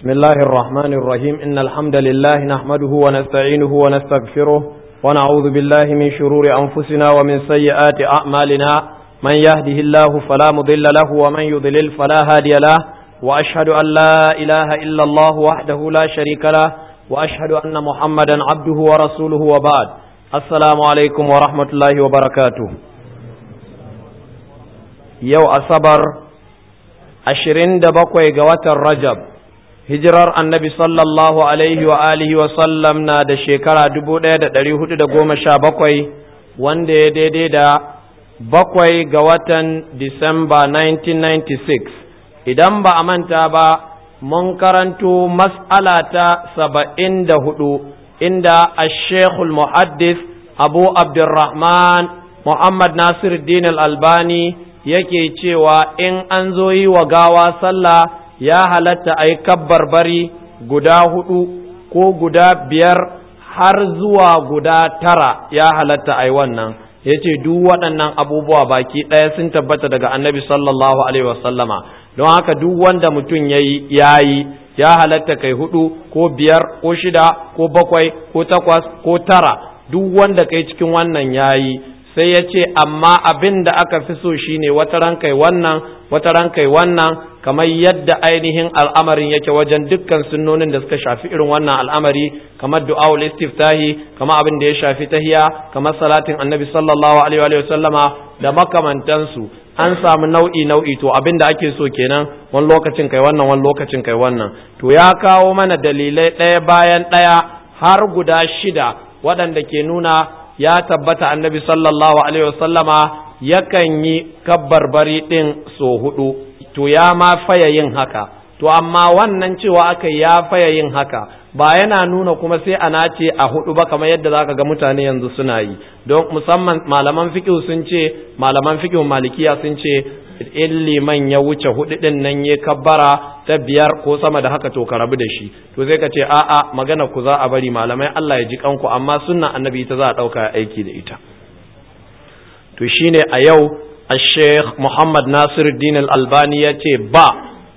بسم الله الرحمن الرحيم إن الحمد لله نحمده ونستعينه ونستغفره ونعوذ بالله من شرور أنفسنا ومن سيئات أعمالنا من يهده الله فلا مضل له ومن يضلل فلا هادي له وأشهد أن لا إله إلا الله وحده لا شريك له وأشهد أن محمدا عبده ورسوله وبعد السلام عليكم ورحمة الله وبركاته يو أصبر 27 ga watan Rajab hijirar annabi sallallahu alaihi wa alihi wa sallam na da shekara 1417 wanda ya daidai da 7 ga watan Disamba 1996 idan ba a manta ba mun karanto mas'ala ta 74 inda ash-shaykhul muhaddis Abu Abdurrahman Muhammad Nasiruddin Al-Albani yake cewa in an zo yi wa gawa sallah ya halatta a yi kabbarbari guda 4 ko guda 5 har zuwa guda 9 ya halatta a yi wannan ya ce duk waɗannan abubuwa baki ɗaya sun tabbata daga annabi sallallahu alaihi wasallama don haka duk wanda mutum ya yi ya halatta kai 4 ko 5 ko 6 ko 7 ko 8 ko 9 duk wanda kai cikin wannan ya yi sai ya ce amma abin da aka fi so shine wata ran kai wannan kamar yadda ainihin al'amarin yake wajen dukkan sunnonin da suka shafi irin wannan al'amari kamar du'aul istiftahi kamar abin da ya shafi tahiya kamar salatin annabi sallallahu alaihi wa sallama da makamantansu an samu nau'i to abin da ake so kenan wani lokacin kai wannan wani lokacin kai wannan to ya kawo mana dalilai ɗaya bayan ɗaya har guda 6 waɗanda ke nuna ya tabbata annabi sallallahu alaihi wasallama yakan yi kabbarbari din so 4 to ya ma faya yin haka to amma wannan cewa aka ya faya yin haka ba yana nuna kuma sai ana ce a 4 ba kamar yadda zaka ga mutane yanzu suna yi don musamman malaman fiqh malikiya sun ce in liman ya wuce 4 din nan ya kabbara ta 5 ko sama da haka to ka rabu da shi to sai ka ce a'a magana ku za a bari malamai Allah ya ji kanku amma sunnan annabi ita za a dauka aiki da ita to shine a yau Sheikh Muhammad Nasiruddin Al-Albani yace ba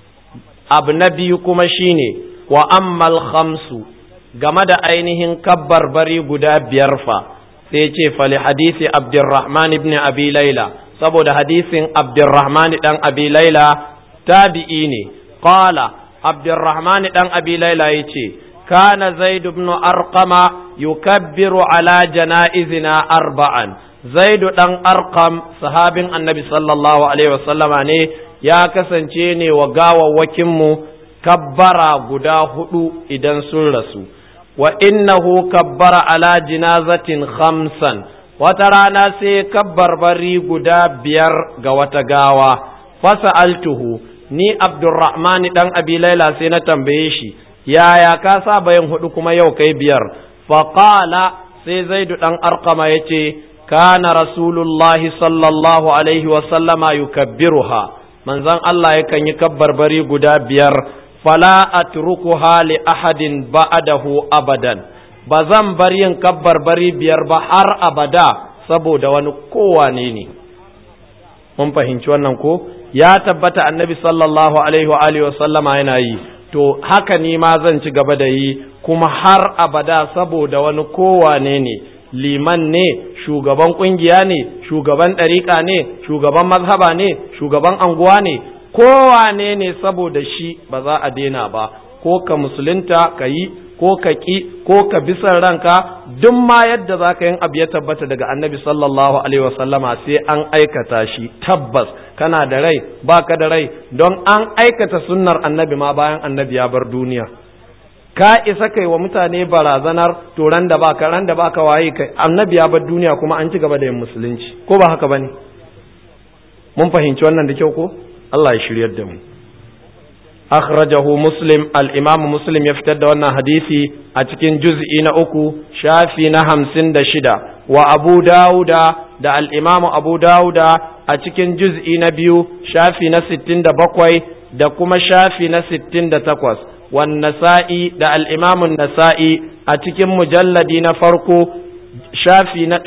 abu na biyu kuma shine wa ammal khamsu game da ainihin kabbarbari guda 5 fa sai yace fali hadisi Abdurrahman ibn Abi Layla saboda hadisin Abdurrahman dan Abi Layla tabi'i ne qala Abdurrahman dan Abi Layla yace kana Zaid ibn Arqama yukabbiru ala janaizina 4 Zaid dan Arqam sahabin Annabi sallallahu alaihi wasallama ne ya kasance ne wa gawawwakin mu kabbara guda 4 idan sun rasu wa innahu kabbara ala jinazatin 5 wata rana sai kabbarbari guda 5 ga wata gawa fasa'altuhu ni Abdurrahman dan Abi Layla sai na tambaye shi yaya ka saba yin 4 kuma yau kai 5 faqala sai Zaid dan Arqama yace kana rasulullahi sallallahu alaihi wa sallama yukabbiruha manzon Allah yakan yi kabbarbari guda 5 fala atrukuha li ahadin ba'dahu abadan ba zan bar yin kabbarbari 5 ba har abada saboda wani kowane ne mun fahimci wannan ko ya tabbata annabi sallallahu alaihi wa alihi wa sallama yana yi to haka ni ma zan ci gaba da yi kuma har abada saboda wani kowane ne liman ne shugaban kungiya ne shugaban ɗariƙa ne shugaban mazhaba ne shugaban anguwa ne kowane ne saboda shi ba za a daina ba ko ka musulunta ka yi ko ka ƙi ko ka bisan ranka duk ma yadda za ka yin abu ya tabbata daga annabi sallallahu alaihi wasallama sai an aikata shi tabbas kana da rai ba ka da rai don an aikata sunnar annabi ma bayan annabi ya bar duniya ka isa kai wa mutane barazanar to ran da baka waye kai annabi ya bar duniya kuma an ci gaba da yin musulunci ko ba haka bane mun fahimci wannan da kyau ko Allah ya shiryar da mu akhrajahu muslim al-imam muslim ya fitar da wannan hadisi a cikin juz'i na 3 shafi na 56 wa abu dauda da al-imam abu dauda a cikin juz'i na 2 shafi na 67 da kuma shafi na 68 wan nasa'i da al-imam an-nasa'i a cikin mujalladi na farko shafi na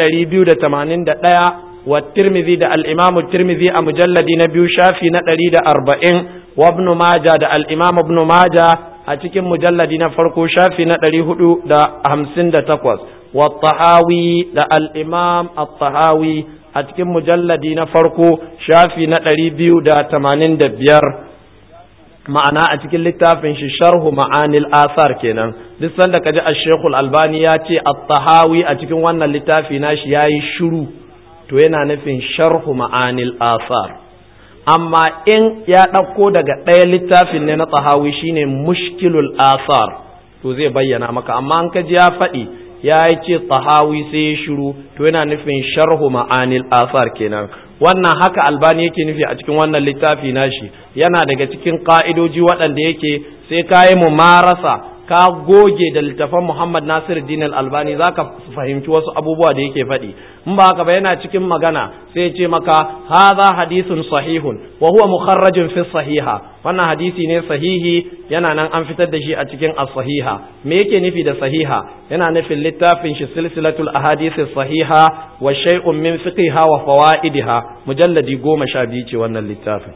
281 wa tirmidhi da al-imam tirmidhi a mujalladi na 2 shafi na 140 wa ibn majah da al-imam ibn majah a cikin mujalladi na farko shafi na 458 wa tahawi da al-imam at-tahawi a cikin mujalladi na farko shafi na 285 ma'ana a cikin littafin shi sharhu ma'anil asar kenan duk sanda kaji ash-shaykh al-albani ya ce at-tahawi a cikin wannan littafi nashi yayi shiru to yana nufin sharhu ma'anil asar amma in ya ɗauko daga ɗaya littafin ne na tahawi shine mushkilul asar to zai bayyana maka amma an kaji ya faɗi ya ce tahawi sai ya shiru to yana nufin sharhu ma'anil asar kenan wannan haka albani yake nufi a cikin wannan littafi nashi yana daga cikin ka'idoji waɗanda yake sai ka yi mumarasa ka goge da littafan Muhammad Nasiruddin Al-Albani zaka fahimci wasu abubuwa da yake faɗi in ba haka ba yana cikin magana sai ya ce maka hadha hadithun sahihun wa huwa mukharrajun fi sahiha wannan hadisi ne sahihi yana nan an fitar da shi a cikin as-sahiha me yake nufi da sahiha yana nufin littafin shi silsilatul ahadith as-sahiha wa shay'un min fiqhiha wa fawaidiha mujalladi 12 ce wannan littafin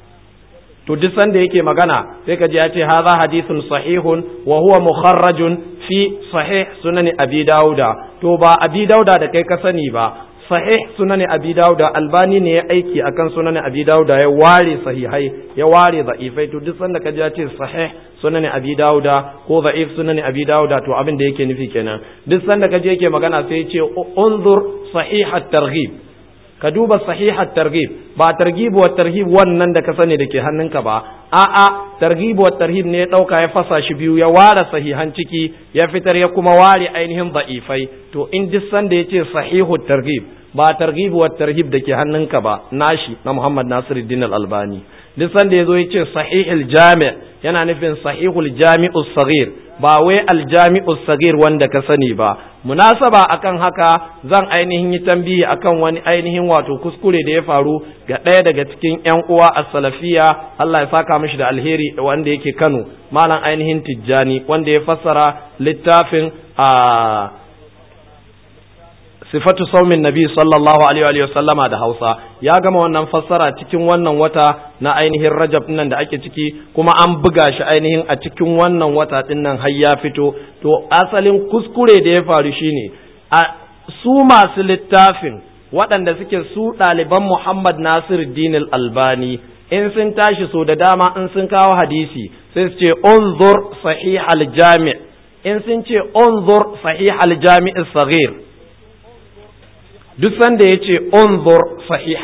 to duk sanda yake magana sai ka ji ya ce hadha hadithun sahihun wa huwa mukharrajun fi sahih sunan abi dauda to ba abi dauda da kai ka sani ba sahih sunan abi dauda albani ne ya aiki akan sunan abi dauda ya ware sahihai ya ware da'ifai to duk sanda ka ji ya ce sahih sunan abi dauda ko da'if sunan abi dauda to abin da yake nufi kenan duk sanda ka ji yake magana sai ya ce unzur sahih at-targhib ka duba sahihat targhib ba targhib wa tarhib wannan da ka sani da ke hannunka ba a'a targhib wa tarhib ne ya dauka ya fasa shi biyu ya ware sahihan ciki ya fitar ya kuma ware ainihin da'ifai to in duk sanda yace sahihut targhib ba targhib wa tarhib da ke hannunka ba nashi na Muhammad Nasiruddin Al-Albani duk sanda yazo yace sahihul jami' yana nufin sahihul jami'us saghir ba wai al-jami'us saghir wanda ka sani ba munasaba akan haka zan ainihin yi tambayi akan wani ainihin wato kuskure da ya faru ga ɗaya daga cikin ƴan uwa as-salafiyya Allah ya saka mishi da alheri wanda yake Kano malam ainihin Tijjani wanda ya fassara littafin sifatu saumin nabi sallallahu alaihi wa sallama da Hausa ya gama wannan fassara cikin wannan wata na ainihin Rajab nan da ake ciki kuma an buga shi ainihin a cikin wannan wata din nan har ya fito to asalin kuskure da ya faru shine a su masu littafin waɗanda suke su ɗaliban Muhammad Nasiruddin Al-Albani in sun tashi so da dama in sun kawo hadisi sai su ce unzur sahih al-jami' in sun ce unzur sahih al-jami' as-saghir duk sanda ya ce unzur sahih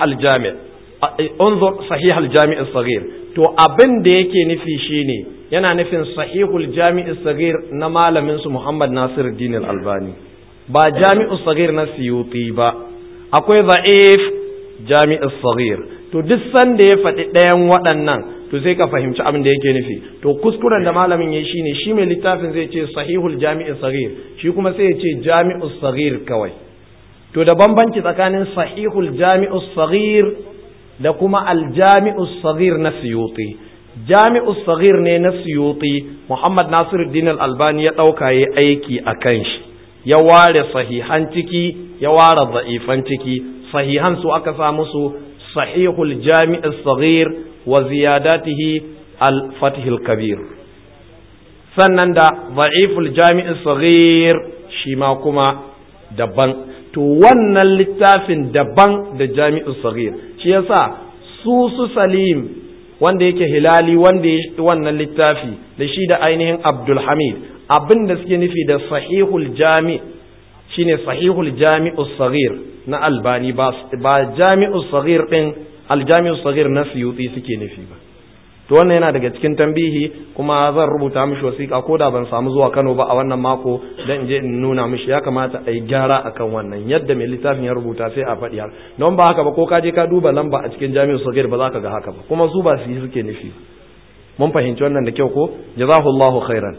al-jami' as-saghir to abin da yake nufi shine yana nufin sahihul jami' as-saghir na malamin su Muhammad Nasiruddin Al-Albani ba jami' as-saghir na Suyuti ba akwai da'if jami' as-saghir to duk sanda ya faɗi ɗayan waɗannan to sai ka fahimci abin da yake nufi to kuskuren da malamin yayi shine shi mai littafin zai ce sahihul jami' as-saghir shi kuma sai ya ce jami' as-saghir kawai to da bambanci tsakanin sahihul jami'us saghir da kuma aljami'us saghir na Suyuti jami'us saghir ne na Suyuti Muhammad Nasiruddin Al-Albani ya dauka yayi aiki akan shi ya ware sahihan ciki ya ware da'ifan ciki sahihan su aka sa musu sahihul jami'us saghir wa ziyadatihi al-fathul kabir sannan da da'iful jami'us saghir shi ma kuma daban to wannan littafin daban da jami'u saghir shi yasa su Salim wanda yake Hilali wanda ya wannan littafi da shi da ainihin Abdul Hamid abinda suke nufi da sahihul jami' shine sahihul jami'u saghir na Albani ba jami'u saghir din al-jami'u saghir na Suyuti suke nufi ba to wannan yana daga cikin tambihi kuma zan rubuta mishi wasiƙa ko da ban samu zuwa Kano ba a wannan mako dan je in nuna mishi ya kamata a yi gyara akan wannan yadda mai littafin ya rubuta sai a faɗi har don ba haka ba ko ka je ka duba lamba a cikin jami'u sagir ba za ka ga haka ba kuma su ba su yi suke nufi mun fahimci wannan da kyau ko jazahullahu khairan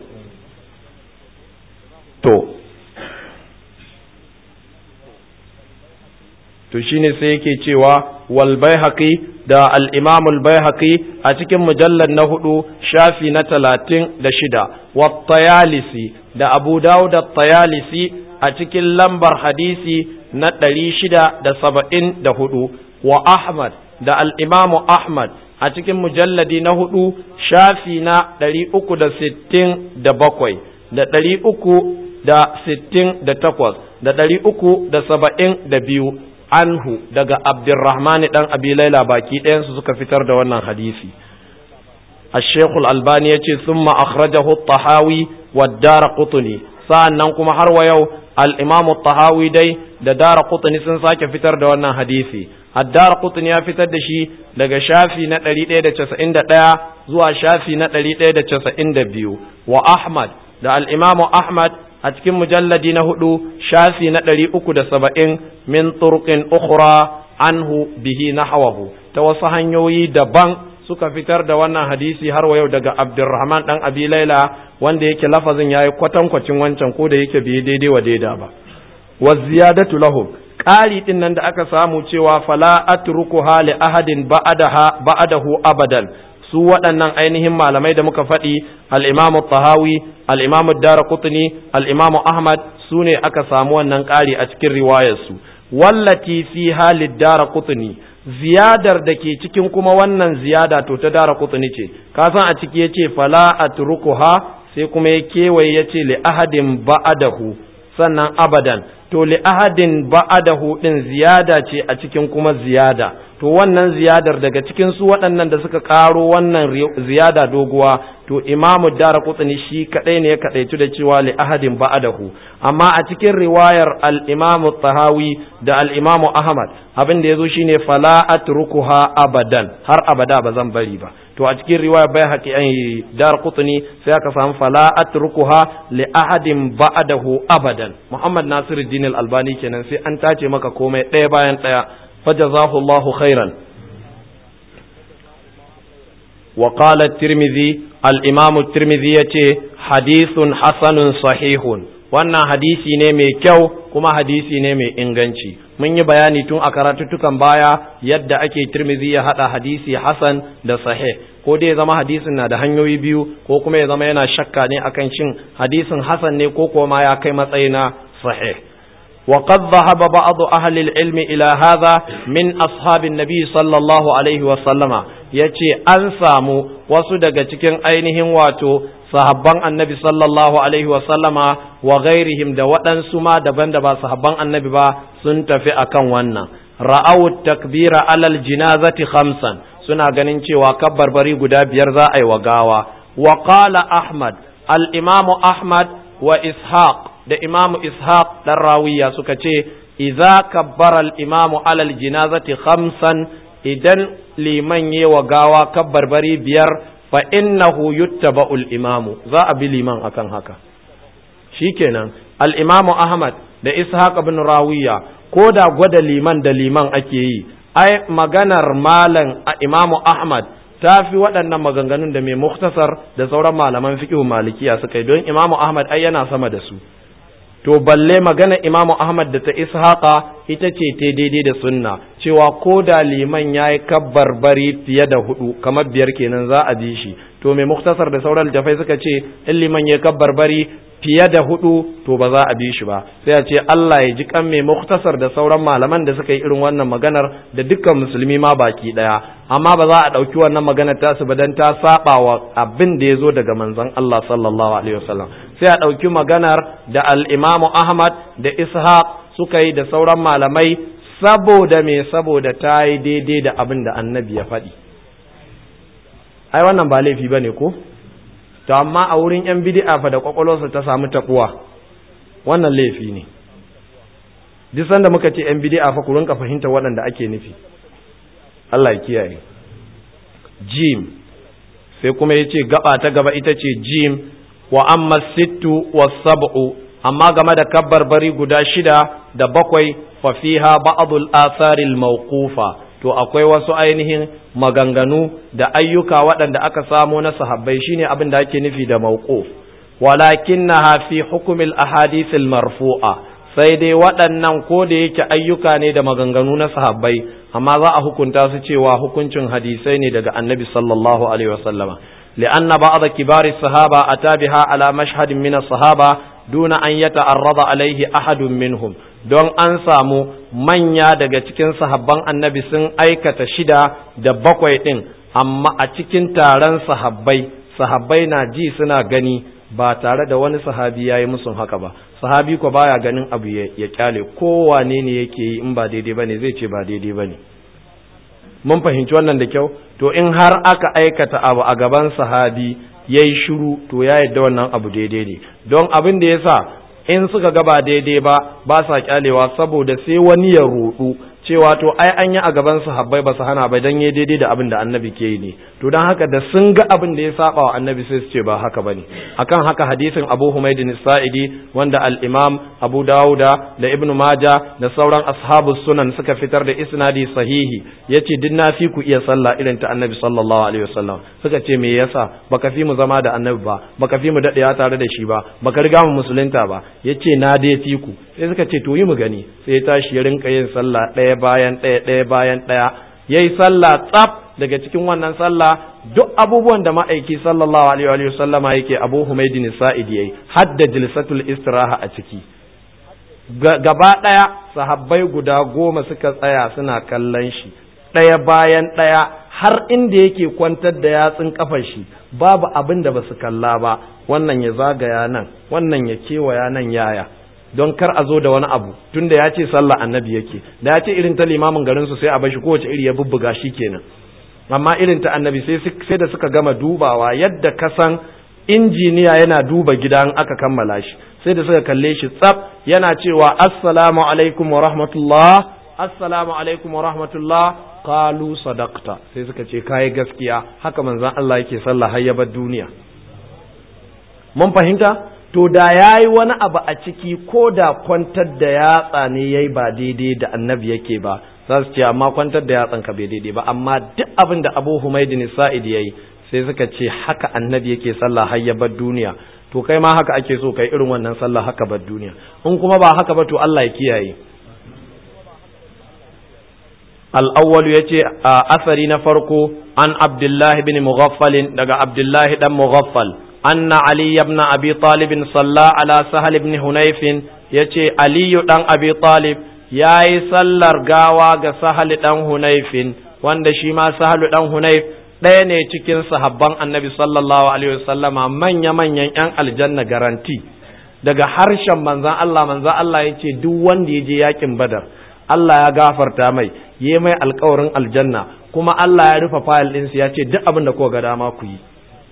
to shine sai yake cewa wal baihaqi da al-imam al-baihaqi a cikin mujallad na 4 shafi na 36 wa tayalisi da abu dawud at-tayalisi a cikin lambar hadisi na 674 wa ahmad da al-imam ahmad a cikin mujalladi na 4 shafi na 367 da 368 da 372 anhu daga Abdurrahman dan Abi Laila baki ɗayan su suka fitar da wannan hadisi. الشيخ الألباني يقول ثم أخرجه الطحاوي والدارقطني sa'annan kuma har wa yau al-Imam at-Tahawi dai da Daraqutni sun sake fitar da wannan hadisi. Ad-Daraqutni ya fitar da shi daga shafi na 191 zuwa shafi na 192 wa Ahmad da al-Imam Ahmad a cikin mujalladi na 4 shafi na 370 min turqin ukhra anhu bihi nahwahu ta wasu hanyoyi daban suka fitar da wannan hadisi har wa yau daga Abdurrahman dan Abi Laila wanda yake lafazin yayi kwatankwacin wancan ko da yake bai daidai wa daida ba. Wa ziyadatu lahum qali din nan da aka samu cewa fala atrukuha li ahadin ba'dahu abadan, su waɗannan ainihin malamai da muka faɗi al-Imam at-Tahawi, al-Imam ad-Daraqutni, al-Imam Ahmad su ne aka samu wannan ƙari a cikin riwayarsu. Wallati fi halid Daraqutni, ziyadar da ke cikin kuma wannan ziyada to ta Daraqutni ce, ka san a ciki yace fala atrukuha, sai kuma ya kewaye yace li ahadin ba'dahu, sannan abadan, to li ahadin ba'dahu din ziyada ce a cikin kuma ziyada, to wannan ziyadar daga cikin su waɗannan da suka karo wannan ziyada doguwa, to Imamu Daraqutni shi kadai ne ya kadaitu da cewa li ahadin ba'dahu, amma a cikin riwayar al-Imamu Tahawi da al-Imamu Ahmad abin da yazo shine fala atrukuha abadan, har abada ba zan bari ba. To a cikin riwayar Baihaqi ai Daraqutni sai aka samu fala atrukuha li ahadin ba'dahu abadan. Muhammad Nasiruddin al-Albani kenan, sai an tace maka komai ɗaya bayan ɗaya. fajazahu Allahu khairan. Wa qala at-Tirmidhi, al-Imam at-Tirmidhi yace hadithun hasanun sahihun, wannan hadisi ne mai kyau kuma hadisi ne mai inganci. Mun yi bayani tun a karatuttukan baya yadda ake Tirmidhi ya hada hadisi hasan da sahih, ko dai ya zama hadisin na da hanyoyi biyu, ko kuma ya zama yana shakka ne akan shin hadisin hasan ne ko kuma ya kai matsayi na sahih. وقد ذهب بعض أهل العلم إلى هذا من أصحاب النبي صلى الله عليه وسلم yace an samu wasu daga cikin ainihin wato sahabban annabi sallallahu alaihi wa sallama wa ghairihim da waɗansu ma daban da ba sahabban annabi ba sun tafi akan wannan. Ra'awu takbira alal jinazati khamsan, suna ganin cewa kabbarbari guda biyar za a yi wa gawa. Wa qala Ahmad, al-Imamu Ahmad wa Ishaq da Imamu Ishaq dan Rawiya suka ce idza kabbara al-imamu alal jinazati khamsan, idan liman yi wa gawa kabbarbari biyar fa innahu yuttaba'ul imamu, za a bi liman akan haka. Shikenan al-Imamu Ahmad da Ishaq ibn Rawiya ko da gwada liman da liman ake yi, ai maganar malam Imamu Ahmad ta fi waɗannan maganganun da mai muktasar da sauran malaman fiqh malikiya suka yi, don Imamu Ahmad ai yana sama da su. To balle magana Imamu Ahmad da ta Ishaqa ita ce ta daidai da sunna, cewa ko da liman ya yi kabbarbari fiye da 4 kamar 5 kenan za a bi shi. To mai muktasar da sauran littafai suka ce in liman ya kabbarbari fiye da 4 to ba za a bi shi ba, sai a ce Allah ya ji kan mai muktasar da sauran malaman da suka yi irin wannan maganar da dukkan musulmi ma baki daya, amma ba za a ɗauki wannan maganar tasu ba dan ta saba wa abin da ya zo daga manzon Allah sallallahu alaihi wasallam. Sai a ɗauki maganar da al-Imamu Ahmad da Ishaq suka yi da sauran malamai saboda ta yi daidai da abin da annabi ya faɗi. Ai wannan ba laifi bane ko? To amma a wurin yan bid'a fa da kwakwalwarsa ta samu takuwa, wannan laifi ne. Duk sanda muka ce yan bid'a fa ku rinka fahimta waɗanda ake nufi. Allah ya kiyaye. Jim, sai kuma yace gaba ta gaba ita ce jim. Wa amma sittu wa sab'u, amma game da kabbarbari guda 6 da 7 fa fiha ba'dul atharil mawqufa, to akwai wasu ainihin maganganu da ayyuka waɗanda aka samo na sahabbai, shine abin da ake nufi da mawquf. Walakinnaha fi hukmil ahadithil marfu'a, sai dai waɗannan ko da yake ayyuka ne da maganganu na sahabbai, amma za a hukunta su cewa hukuncin hadisai ne daga annabi sallallahu alaihi wasallama. لأن بعض كبار الصحابة أتى بها على مشهد من الصحابة دون أن يتعرض عليه أحد منهم, don an samu manya daga cikin sahabban annabi sun aikata 6 da 7 ɗin amma a cikin taron sahabbai na ji suna gani ba tare da wani sahabi yayi musun haka ba. Sahabi ko baya ganin abu ya kyale, kowane ne yake yi in ba daidai bane zai ce ba daidai bane. Mun fahimci wannan da kyau. To in har aka aikata abu a gaban sahabi yayi shiru, to ya yadda wannan abu daidai ne. Don abin da yasa in suka ga ba daidai ba sa kyalewa, saboda sai wani ya rudu cewa to ai an yi a gaban sahabbai ba su hana ba dan yayi daidai da abin da annabi ke yi ne. To dan haka da sun ga abin da ya saba wa annabi sai su ce ba haka bane. Akan haka hadisin Abu Humayd as-Sa'idi wanda al-Imam Abu Dawuda da Ibn Majah da sauran ashabus sunan suka fitar da isnadi sahihi, yace din na fi ku iya sallah irin ta annabi sallallahu alaihi wasallam. Suka ce me yasa? Baka fi mu zama da annabi ba, baka fi mu dadewa tare da shi ba, baka riga mu musulunta ba. Yace na dai fi ku. Sai suka ce to yi mu gani. Sai ya tashi ya rinka yin sallah ɗaya bayan ɗaya yayi sallah tsaf. Daga cikin wannan sallah duk abubuwan da ma'aiki sallallahu alaihi wa sallama yake Abu Humayd as-Sa'idi yayi, hadda jilsatul istiraha a ciki. Gaba ɗaya sahabbai guda 10 suka tsaya suna kallon shi ɗaya bayan ɗaya har inda yake kwantar da yatsun kafar shi, babu abin da basu kalla ba. Wannan ya zagaya nan, wannan ya kewaya nan yaya, don kar a zo da wani abu, tunda ya ce sallah annabi yake. Da ya ce irin ta limamin garin su sai a bashi kowace iri ya bubbuga shi kenan. Amma irin ta annabi sai da suka gama dubawa yadda kasan injiniya yana duba gidan aka kammala shi, sai da suka kalle shi tsaf, yana cewa assalamu alaikum wa rahmatullah, assalamu alaikum wa rahmatullah, qalu sadaqta, sai suka ce kai gaskiya, haka manzon Allah yake sallah har ya bar duniya. Mun fahimta? To da yayi wani abu a ciki, ko da kwantar da yatsa ne yayi ba daidai da annabi yake ba, za su ce amma kwantar da yatsan ka bai daidai ba. Amma duk abin da Abu Humayd as-Sa'idi yayi, sai suka ce haka annabi yake sallah har ya bar duniya. To kai ma haka ake so kai irin wannan sallah haka bar duniya. In kuma ba haka ba to Allah ya kiyaye. Al-awwal yace asari na farko an Abdullah ibn Mughaffal, daga Abdullah dan Mughaffal, anna Ali ibn Abi Talib salla ala Sahal ibn Hunayf, yace Ali dan Abi Talib yayi sallar gawa ga Sahal dan Hunayf, wanda shi ma Sahal dan Hunayf ɗaya ne cikin sahabban Annabi sallallahu alaihi wasallama, manya-manyan ƴan aljanna garanti. Daga harshen manzon Allah yace duk wanda ya je yakin Badar Allah ya gafarta mai, yayi mai alƙawarin aljanna, kuma Allah ya rufe fayil ɗinsu ya ce duk abin da kuka ga dama ku yi.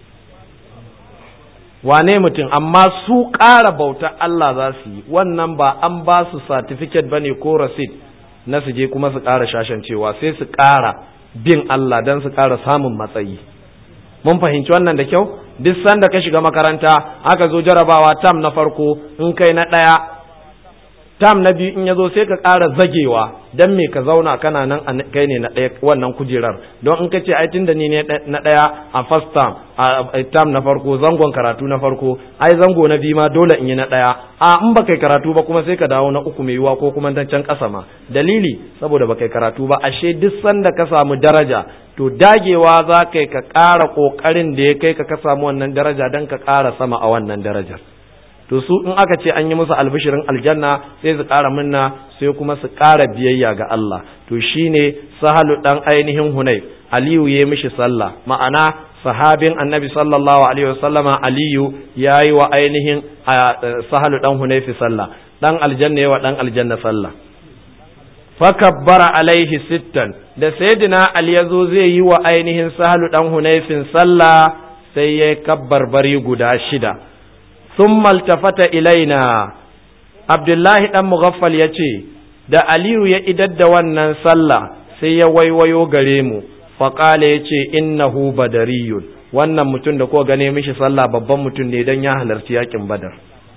Wane mutum, amma su ƙara bauta Allah za su yi, wannan ba an ba su certificate bane ko receipt na su je kuma su ƙara shashancewa, sai su ƙara bin Allah don su ƙara samun matsayi. Mun fahimci wannan da kyau? Duk sanda ka shiga makaranta aka zo jarabawa tam na farko, in kai na ɗaya, tam na biyu in ya zo sai ka ƙara zagewa, don me ka zauna kana nan kai ne na ɗaya wannan kujerar. Don in ka ce ai tun da ni ne na ɗaya a first term, a term na farko, zangon karatu na farko, ai zango na biyu ma dole in yi na ɗaya. In ba kai karatu ba kuma sai ka dawo na uku mai yiwa ko kuma dan can ƙasa ma. Dalili saboda ba kai karatu ba. Ashe duk sanda ka samu daraja, to dagewa za ka yi ka ƙara ƙoƙarin da ya kai ka samu wannan daraja don ka ƙara sama a wannan darajar. To su in aka ce an yi musu albishirin aljanna sai su ƙara minna, sai kuma su ƙara biyayya ga Allah. To shine Sahalu dan ainihin Hunayf, Aliyu ya mishi sallah, ma'ana sahabin Annabi sallallahu alaihi wasallama Aliyu yayi wa ainihin Sahalu dan Hunayf sallah, dan aljanna yawa dan aljanna sallah. Fakabbara alaihi sittan, da sayyidina Ali yazo zai yi wa ainihin Sahalu dan Hunayfin sallah, sai ya kabbarbari guda 6. ثم التفت ilaina, Abdullahi dan Mughaffal yace da Aliyu ya idar da wannan sallah sai ya waiwayo gare mu, faqala yace innahu badariyun, wannan mutum da ko gane mishi sallah babban mutum ne dan ya halarci yakin Badar.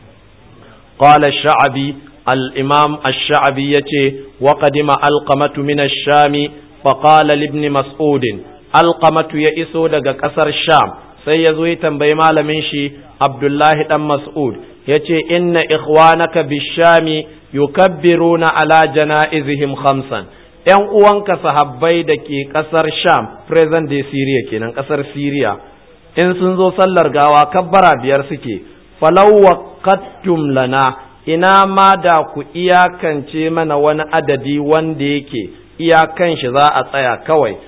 Qala ash-Sha'bi, al-Imam ash-Sha'bi yace wa qadima alqamatu min ash-Shami faqala li ibn Mas'ud, alqamatu ya iso daga kasar Sham, sai ya zo ya tambayi malamin shi Abdullahi dan Mas'ud, yace inna ikhwanaka bishami yukabbiruna ala janaizihim 5. Yan uwanka sahabbai da ke kasar Sham, present day Syria kenan, kasar Syria, in sun zo sallar gawa kabbara 5 suke. Falau waqattum lana, ina ma da ku iyakance mana wani adadi wanda yake iyakan shi za a tsaya kawai,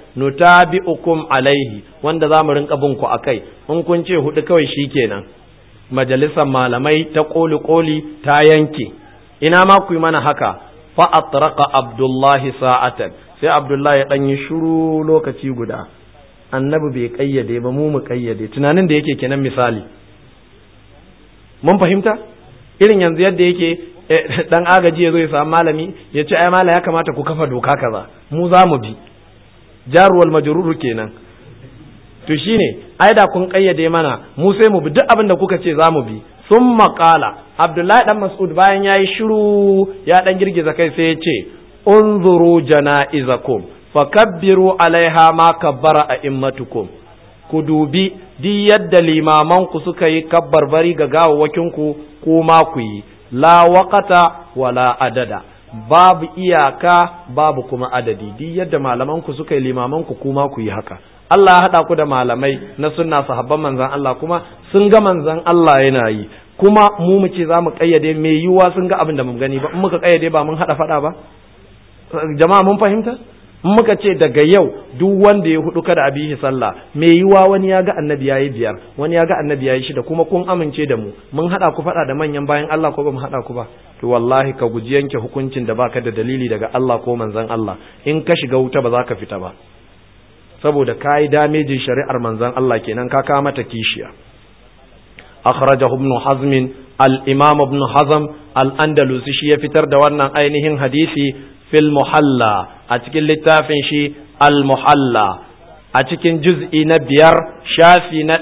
nutabi'ukum alaihi wanda zamu rinka bin ku akai in kun ce 4 kawai shikenan majalisar malamai ta koli ta yanke ina ma ku yi mana haka fa atraqa abdullahi sa'atan sai abdullahi ya dan yi shiru lokaci guda annabi bai kayyade ba mu kayyade tunanin da yake kenan misali mun fahimta irin yanzu yadda yake dan agaji yazo ya samu malami ya ce ai malami ya kamata ku kafa doka kaza mu za mu bi jarwal majruru kenan to shine ai da kun kayyade mana mu sai mu bi duk abin da kuka ce za mu bi summa qala abdullahi dan mas'ud bayan yayi shiru ya dan girgiza kai sai ya ce unzuru janaizakum fakabbiru alaiha ma kabbara a'immatukum ku dubi di yadda limaman ku suka yi kabbarbari ga gawawwakin ku kuma ku yi la waqata wala adada babu iyaka babu kuma adadi di yadda malaman ku suka yi limaman ku kuma ku yi haka Allah ya hada ku da malamai na sunna sahabban manzon Allah kuma sun ga manzon Allah yana yi kuma mu ce za mu kayyade me yiwa sun ga abin da mun gani ba in muka kayyade ba mun hada fada ba jama'a mun fahimta in muka ce daga yau duk wanda ya hudu kada a bihi sallah me yiwa wani ya ga annabi yayi 5 wani ya ga annabi yayi 6 kuma kun amince da mu mun hada ku fada da manyan bayan Allah ko ba mu hada ku ba to wallahi ka guji yanke hukuncin da baka da dalili daga Allah ko manzon Allah in ka shiga wuta ba za ka fita ba saboda kai damejin shari'ar manzon Allah kenan ka kawo mata kishiya akhrajahu ibn hazm al-imam ibn hazm al-andalusi shi ya fitar da wannan ainihin hadisi fil muhalla a cikin littafin shi al-muhalla a cikin juz'i na 5 shafi na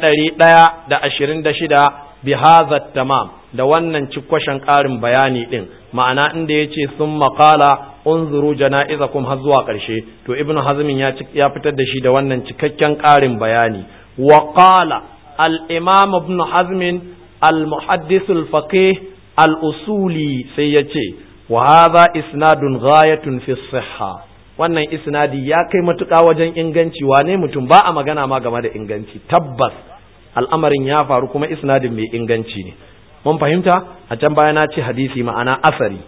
126 bi hadha tamam da wannan cikwashin ƙarin bayani din ma'ana inda yace sun maqala unzuru janaizakum har zuwa ƙarshe to ibnu hazmin ya fitar da shi da wannan cikakken ƙarin bayani wa qala al-imam ibnu hazmin al-muhaddith al-faqih al-usuli sai yace wa hadha isnadun ghayatun fi sihha wannan isnadi ya kai matuƙa wajen inganci wane mutum ba a magana ma game da inganci tabbas al'amarin ya faru kuma isnadin mai inganci ne mun fahimta a can baya na ce hadisi ma'ana asari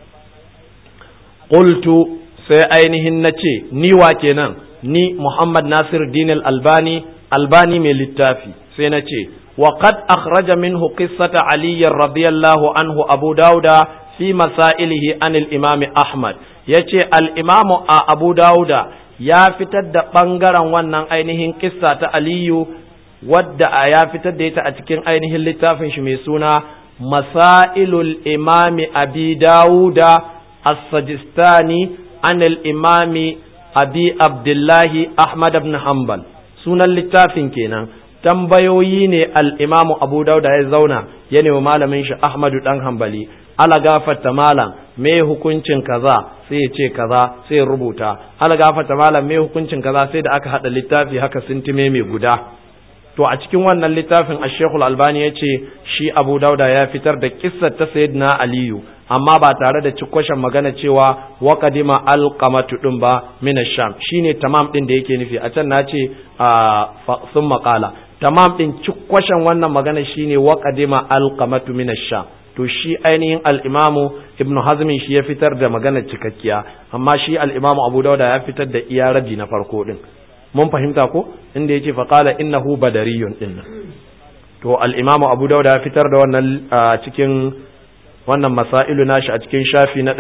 qultu sai ainihin nace ni wa kenan ni Muhammad Nasiruddin al-Albani mai littafi sai nace wa qad akhraja minhu qissata Ali radiyallahu anhu Abu Dauda fi masailihi an al-Imam Ahmad yace al-Imam Abu Dauda ya fitar da bangaren wannan ainihin kissa ta Aliyu wadda ya fitar da ita a cikin ainihin littafin shi mai suna Masailul Imami Abi Dawuda As-Sajistani an al-Imami Abi Abdullahi Ahmad ibn Hanbal sunan littafin kenan tambayoyi ne al-Imamu Abu Dawuda ya zauna ya nemi malamin shi Ahmadu dan Hanbali ala gafarta malam me hukuncin kaza sai ya ce kaza sai ya rubuta ala gafarta malam me hukuncin kaza sai da aka hada littafi haka sintime mai guda to a cikin wannan littafin Ash-Sheikhul Albani yace shi Abu Dauda ya fitar da kissar ta Sayyidina Aliyu amma ba tare da cikwashin magana cewa wa qadima al-qamatu din ba min ash-Sham shine tamam din da yake nufi a can nace sun maqala tamam din cikwashin wannan magana shine wa qadima al-qamatu min ash-Sham to shi ainihin al-Imamu Ibn Hazm shi ya fitar da magana cikakkiya amma shi al-Imamu Abu Dauda ya fitar da iya rabi na farko din mun fahimta ko inda yake fa qala innahu badariyun din to al-Imam Abu Dawud ya fitar da wannan cikin wannan masailu nashi a cikin shafi na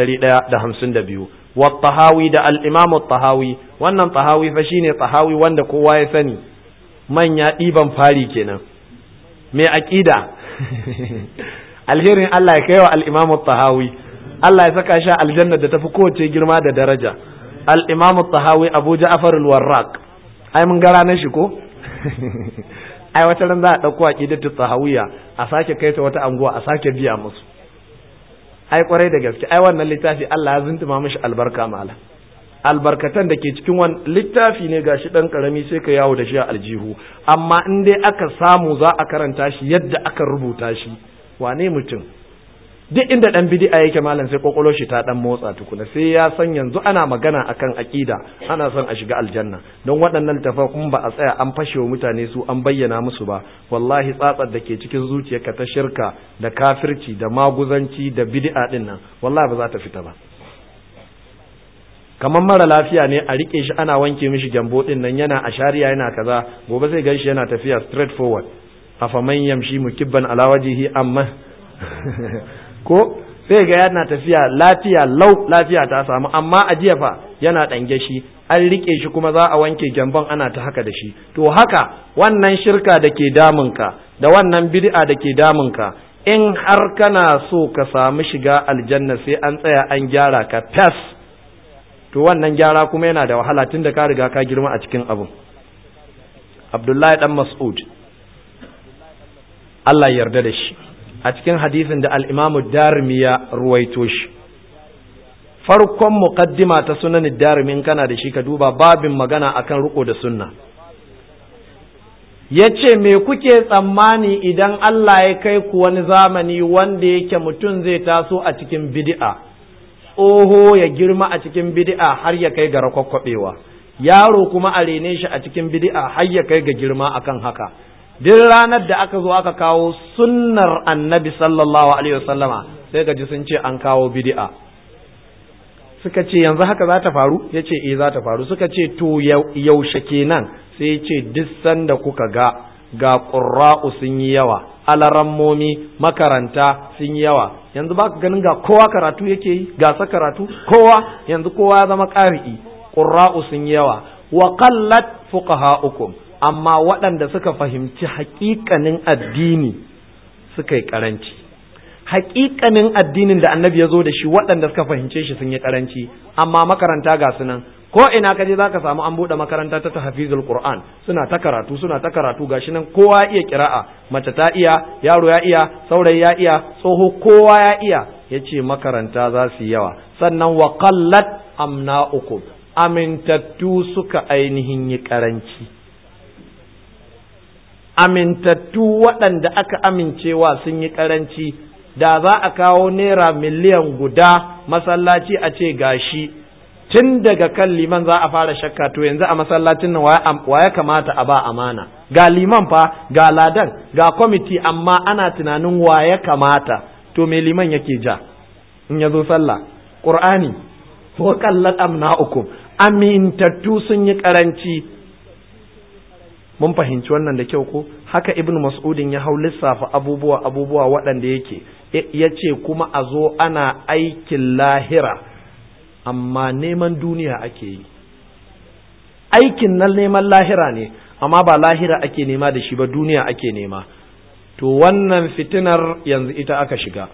152 wa Tahawi da al-Imam Tahawi wannan Tahawi fa shine Tahawi wanda kowa ya sani manya diban fari kenan mai aqida alherin Allah ya kaiwa al-Imam Tahawi Allah ya saka shi aljanna da tafi kowace girma da daraja al-Imam Tahawi Abu Ja'far al-Warraq ai mun gara na shi ko ai wata ran za a dauko aqidatu tahawiyya a sake kai ta wata anguwa a sake biya musu ai kwarai da gaske ai wannan littafi Allah ya zuntuma mishi albarka mala albarkatan da ke cikin wannan littafi ne gashi dan karami sai ka yawo da shi a aljihu amma in dai aka samu za a karanta shi yadda aka rubuta shi wane mutum duk inda dan bid'a yake malam sai kokolo shi ta dan motsa tukuna sai ya san yanzu ana magana akan aqida ana son a shiga aljanna don waɗannan tafakun ba a tsaya an fashe wa mutane su an bayyana musu ba wallahi tsatsar da ke cikin zuciyarka ta shirka da kafirci da maguzanci da bid'a din nan wallahi ba za ta fita ba kamar mara lafiya ne a rike shi ana wanke mishi gyambo din nan yana a shari'a yana kaza, gobe sai gan shi yana tafiya straight forward, afaman yamshi mukibban ala wajhihi amma ko sai ga yana tafiya lafiya lau, lafiya ta samu, amma a jiya fa yana dange shi, an rike shi kuma za a wanke gyambon ana ta haka da shi. To haka wannan shirka da ke damunka da wannan bid'a da ke damunka, in har kana so ka samu shiga aljanna sai an tsaya an gyara ka tas, to wannan gyara kuma yana da wahala tunda ka riga ka girma a cikin abun. Abdullahi dan Mas'ud Allah ya yarda da shi, a cikin hadisin da al-Imam ad-Darimi ya ruwaito shi, farkon muqaddima ta sunan ad-Darimi in kana da shi ka duba babin magana akan riko da sunna. Yace me kuke tsammani idan Allah ya kai ku wani zamani wanda yake mutum zai taso a cikin bid'a, tsoho ya girma a cikin bid'a har ya kai ga rakwakwabewa, yaro kuma a rene shi a cikin bid'a har ya kai ga girma akan haka. Duk ranar da aka zo aka kawo sunnar annabi sallallahu alaihi wasallama sai ka ji sun ce an kawo bid'a. Suka ce yanzu haka za ta faru? Ya ce za ta faru. Suka ce to yaushe kenan? Sai ya ce duk sanda kuka ga ƙurra'u sun yi yawa, alarammomi makaranta sun yi yawa. Yanzu ba ka ganin ga kowa karatu yake yi, gasa karatu kowa, yanzu kowa ya zama ƙari'i, ƙurra'u sun yi yawa. Wa qallat fuqaha'ukum, amma waɗanda suka fahimci haƙiƙanin addini suka yi ƙaranci. Haƙiƙanin addinin da annabi ya zo da shi waɗanda suka fahimce shi sun yi ƙaranci, amma makaranta ga su nan, ko ina kaje za ka samu an buɗe makaranta ta tahfizul Qur'an, suna ta karatu gashi nan, kowa iya kira'a, mace ta iya, yaro ya iya, saurayi ya iya, tsoho kowa ya iya. Yace makaranta za su yi yawa, sannan wa qallat amna'ukum, amintattu suka ainihin yi ƙaranci. Amintattu waɗanda aka amincewa sun yi ƙaranci. Da za a kawo naira miliyan guda masallaci a ce gashi, tun daga kan liman za a fara shakka, to yanzu a masallacin nan wa ya kamata a ba amana? Ga liman fa, ga ladan, ga kwamiti, amma ana tunanin wa ya kamata. To me liman yake ja in ya zo sallah? Qur'ani. Wa qallat amna'ukum, amintattu sun yi karanci. Mun fahimci wannan da kyau ko? Haka Ibn Mas'udin ya hau lissafa abubuwa waɗanda yake ya ce kuma a zo ana aikin lahira, amma neman duniya ake yi. Aikin nan neman lahira ne, amma ba lahira ake nema da shi ba, duniya ake nema. To wannan fitinar yanzu ita aka shiga.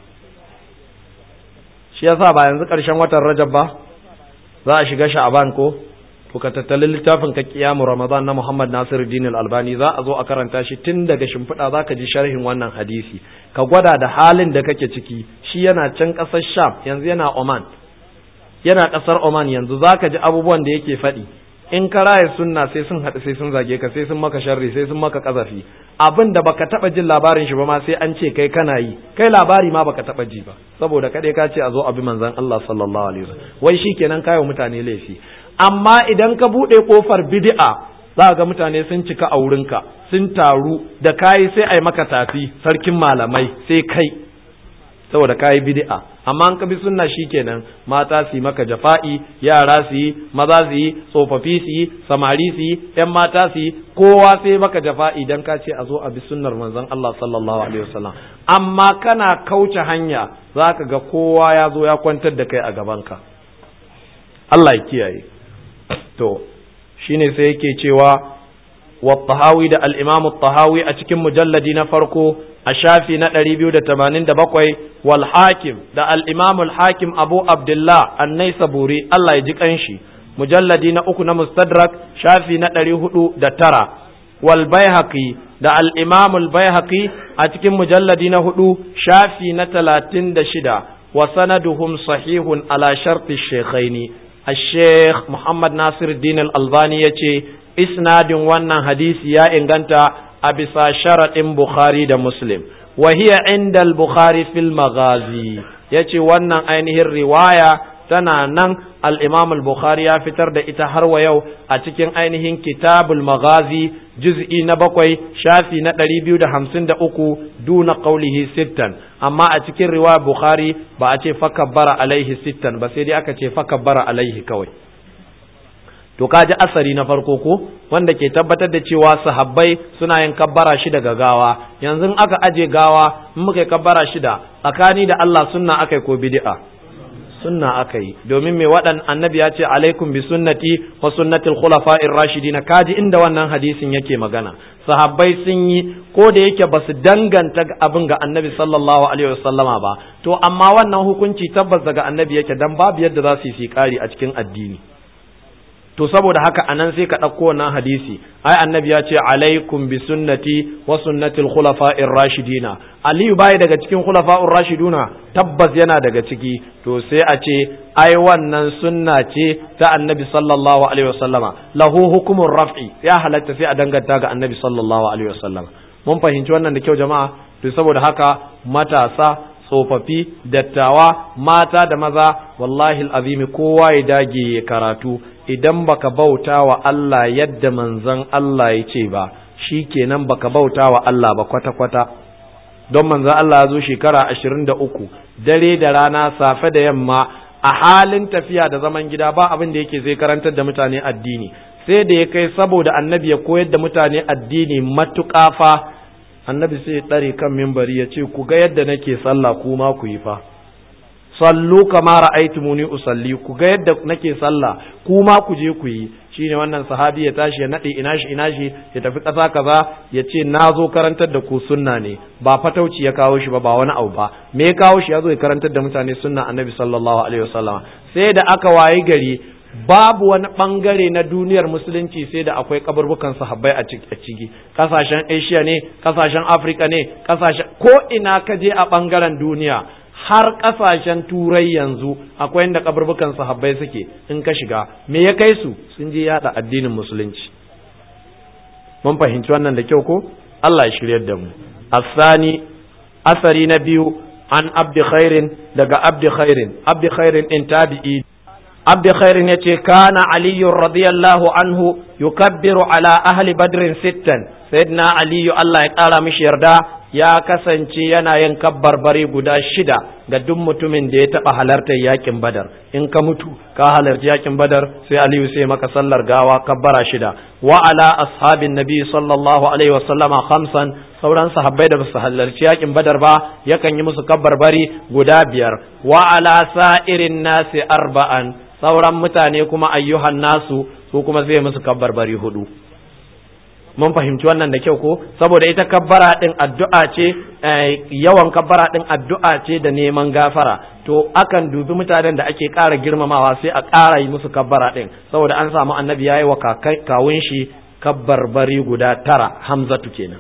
Shi yasa ba yanzu ƙarshen watan Rajab ba za a shiga Sha'ban ko? To ka tattali littafin ka Qiyamu Ramadan na Muhammad Nasiruddin Al-Albani, za a zo a karanta shi tun daga shimfiɗa, za ka ji sharhin wannan hadisi, ka gwada da halin da kake ciki. Shi yana can ƙasar Sham, yanzu yana Oman, yana ƙasar Oman yanzu, za ka ji abubuwan da yake faɗi. In ka raye sunna sai sun haɗu, sai sun zage ka, sai sun maka sharri, sai sun maka ƙazafi. Abin da baka taɓa jin labarin shi ba ma sai an ce kai kana yi, kai labari ma baka taɓa ji ba, saboda kaɗai ka ce a zo a bi manzon Allah sallallahu alaihi wasallam. Wai shi kenan kayo mutane laifi. Amma idan ka buɗe ƙofar bid'a, za ga mutane sun cika a wurinka, sun taru, da kayi sai ai maka tafi, sarkin malamai sai kai, saboda kayi bid'a. Amma an ka bi sunna shikenan, mata su yi maka jafa'i, yara su yi, maza su yi, tsofaffi su yi, samari su yi, ƴan mata su yi, kowa sai maka jafa'i dan ka ce a zo a bi sunnar manzon Allah sallallahu alaihi wasallam. Amma kana kauce hanya, zaka ga kowa ya zo ya kwantar da kai a gabanka. Allah ya kiyaye. To shine sai yake cewa wa Tahawi da al-Imam Tahawi a cikin mujalladi na farko a shafi na 287, wal Hakim da al-Imam al-Hakim Abu Abdullah An-Naisaburi Allah ya ji kanshi, mujalladi na 3 na Mustadrak shafi na 409, wal Baihaqi da al-Imam al-Baihaqi a cikin mujalladi na 4 shafi na 36, wa sanaduhum sahihun ala sharti shaykhaini. الشيخ محمد ناصر الدين الألباني يتي إسناد وانا حديث يا إنغانتا أبسا شرط بخاري دا مسلم، وهي عند البخاري في المغازي. يتي وانا أينه الرواية tana nan al-Imam al-Bukhari ya fitar da ita har wa yau a cikin ainihin Kitabul Maghazi juz'i na 7 shafi na 253 duna qawlihi sittan, amma a cikin riwaya Bukhari ba a ce fakabbara alaihi sittan ba, sai dai aka ce fakabbara alaihi kawai. to kaji asari na farko ko wanda ke tabbatar da cewa sahabbai suna yin kabbara shida ga gawa. Yanzu aka aje gawa in muka yi kabbara shida tsakani da Allah sunna akai ko bid'a? Sunna akai, domin mai waɗan annabi ya ce alaikum bi sunnati wa sunnatil khulafa'ir rashidin. Kaji inda wannan hadisin yake magana, sahabbai sun yi, ko da yake ba su danganta abin ga annabi sallallahu alaihi wasallama ba, to amma wannan hukunci tabbas daga annabi yake, dan babu yadda za su yi kari a cikin addini. To saboda haka anan sai ka ɗauko wannan hadisi, ai annabi ya ce alaikum bi sunnati wa sunnatil khulafa'ir rashidina. Aliyu bai daga cikin khulafa'ur rashiduna, tabbas yana daga ciki. To sai a ce ai wannan sunna ce ta annabi sallallahu alaihi wasallama, lahu hukumun raf'i, ya halatta sai a danganta ga annabi sallallahu alaihi wasallama. Mun fahimci wannan da kyau jama'a. To saboda haka matasa, tsofaffi, dattawa, mata da maza, wallahi al'azimi kowa ya dage ya karatu. Idan baka bauta wa Allah yadda manzon Allah ya ce ba, shi kenan baka bauta wa Allah ba kwata-kwata. Don manzon Allah ya zo shekara 23, dare da rana, safe da yamma, a halin tafiya da zaman gida ba abin da yake zai karantar da mutane addini. Sai da ya kai saboda annabi ya koyar da mutane addini matuƙa fa, annabi sai ya tsare kan mimbari ya ce ku ga yadda nake sallah kuma ku yi fa. Sallu kama ra'aytumuni usalli, ku ga yadda nake sallah kuma ku je ku yi. Shine wannan sahabi ya tashi ya nade ina shi ya tafi ƙasa kaza ya ce nazo karantar da ku sunna ne, ba fatauci ya kawo shi ba wani abu ba. Me ya kawo shi? Ya zo ya karantar da mutane sunna annabi sallallahu alaihi wasallam. Sai da aka wayi gari babu wani bangare na duniyar musulunci sai da akwai kaburbukan sahabbai a ciki. Kasashen Asia ne, kasashen Africa ne, kasashen ko ina ka je a bangaren duniya, har kasashen Turai yanzu akwai inda kaburbukan sahabbai suke. In ka shiga, me ya kai su? Sun je yada addinin musulunci. Mun fahimci wannan da kyau ko? Allah ya shiryar da mu. Asani, asari na biyu, an abdi khairin, daga abdi khairin in tabi'i. Abdi khairin yace kana aliyu radiyallahu anhu yukabbiru ala ahli badrin sittan. Sayyidina aliyu Allah ya kara mishi yarda ya kasance yana yin kabbarbari guda 6 ga duk mutumin da ya taba halartar yakin badar. In ka mutu ka halarci yakin badar, sai aliyu sai maka sallar gawa kabbara 6. Wa ala ashabin nabi sallallahu alaihi wasallama 5, sauran sahabbai da basu halarci yakin badar ba yakan yi musu kabbarbari guda 5. Wa ala sa'irin nasi 4, sauran mutane kuma ayyuhan nasu su kuma zai musu kabbarbari 4. Mun fahimci wannan da kyau ko? Saboda ita kabbara din addu'a ce, yawan kabbara din addu'a ce da neman gafara. To akan dubi mutanen da ake ƙara girmamawa sai a ƙara yi musu kabbara din, saboda an samu annabi yayi wa kawun shi kabbarbari guda 9, Hamzatu kenan.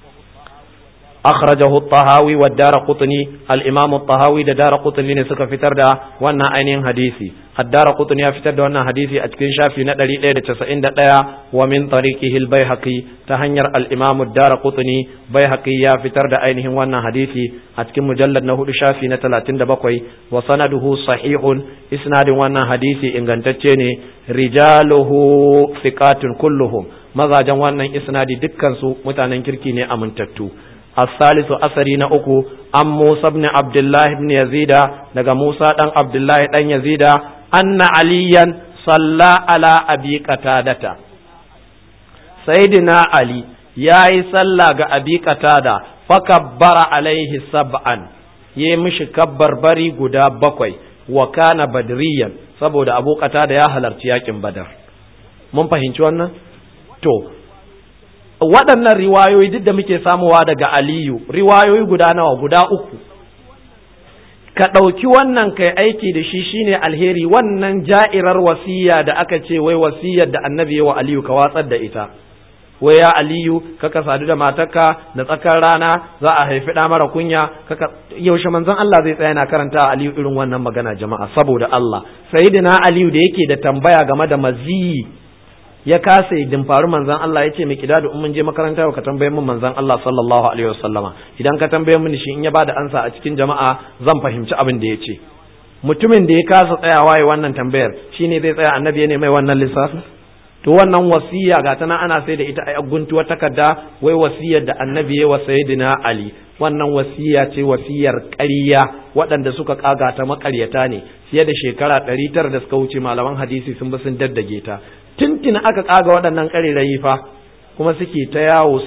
أخرجه الطهاوي والدارقطني. الإمام الطهاوي دا دارقطني نسك فتر دا وانا أينين حديثي. الدارقطني فتر دا وانا حديثي أتكين شافي ندري ليدة تسعين دا ومن طريقه البيهقي تهنير الإمام الدارقطني بيهقي يا فتر دا أينهم وانا حديثي أتكين مجلد نهود شافي نتلاتين دا بقوي وسنده صحيح إسناد وانا حديثي إن تتشيني رجاله ثقات كلهم ماذا جوانا إسنادي دكانسو متانين كركيني أمن تتو. الثالث أثرين أكو أم موسى بن عبد الله بن يزيد نجا موسى بن عبد الله بن يزيد أن عليا صلى على أبي قتادة. سيدنا علي يا صلى على أبي قتادة فكبر عليه 7، يمشي كبر بري غدا بكوي وكان بدريا saboda Abu Qatada ya halarci yakin Badar. Mun fahimci wannan? To waɗannan riwayoyi duk da muke samuwa daga Aliyu, riwayoyi guda nawa? Guda 3. Ka ɗauki wannan kai aiki da shi shine alheri. Wannan ja'irar wasiya da aka ce wai wasiyar da annabi wa Aliyu ka watsar da ita. Wai ya Aliyu kaka sadu da matarka da tsakar rana za a haifi ɗa mara kunya. Yaushe manzon Allah zai tsaya na karanta Aliyu irin wannan magana jama'a? Saboda Allah, sayyidina Aliyu da yake da tambaya game da maziyi ya kasa idin faru manzan Allah ya ce mai kida da mun je makaranta ka tambaye mun manzan Allah sallallahu alaihi wasallama, idan ka tambaye mun shi in ya bada ansa a cikin jama'a zan fahimci abin da ya ce. Mutumin da ya kasa tsayawa ya wannan tambayar shine zai tsaya annabi ne mai wannan lissafi? To wannan wasiya ga tana ana sai da ita a guntuwar takarda, wai wasiyar da annabi ya wa sayyidina Ali. Wannan wasiya ce wasiyar ƙarya, waɗanda suka kaga ta makaryata ne. Fiye da shekara 900 da suka wuce malaman hadisi sun bi sun daddage ta. Tun tuntuna aka kaga waɗannan ƙarerayi fa kuma suke ta yawo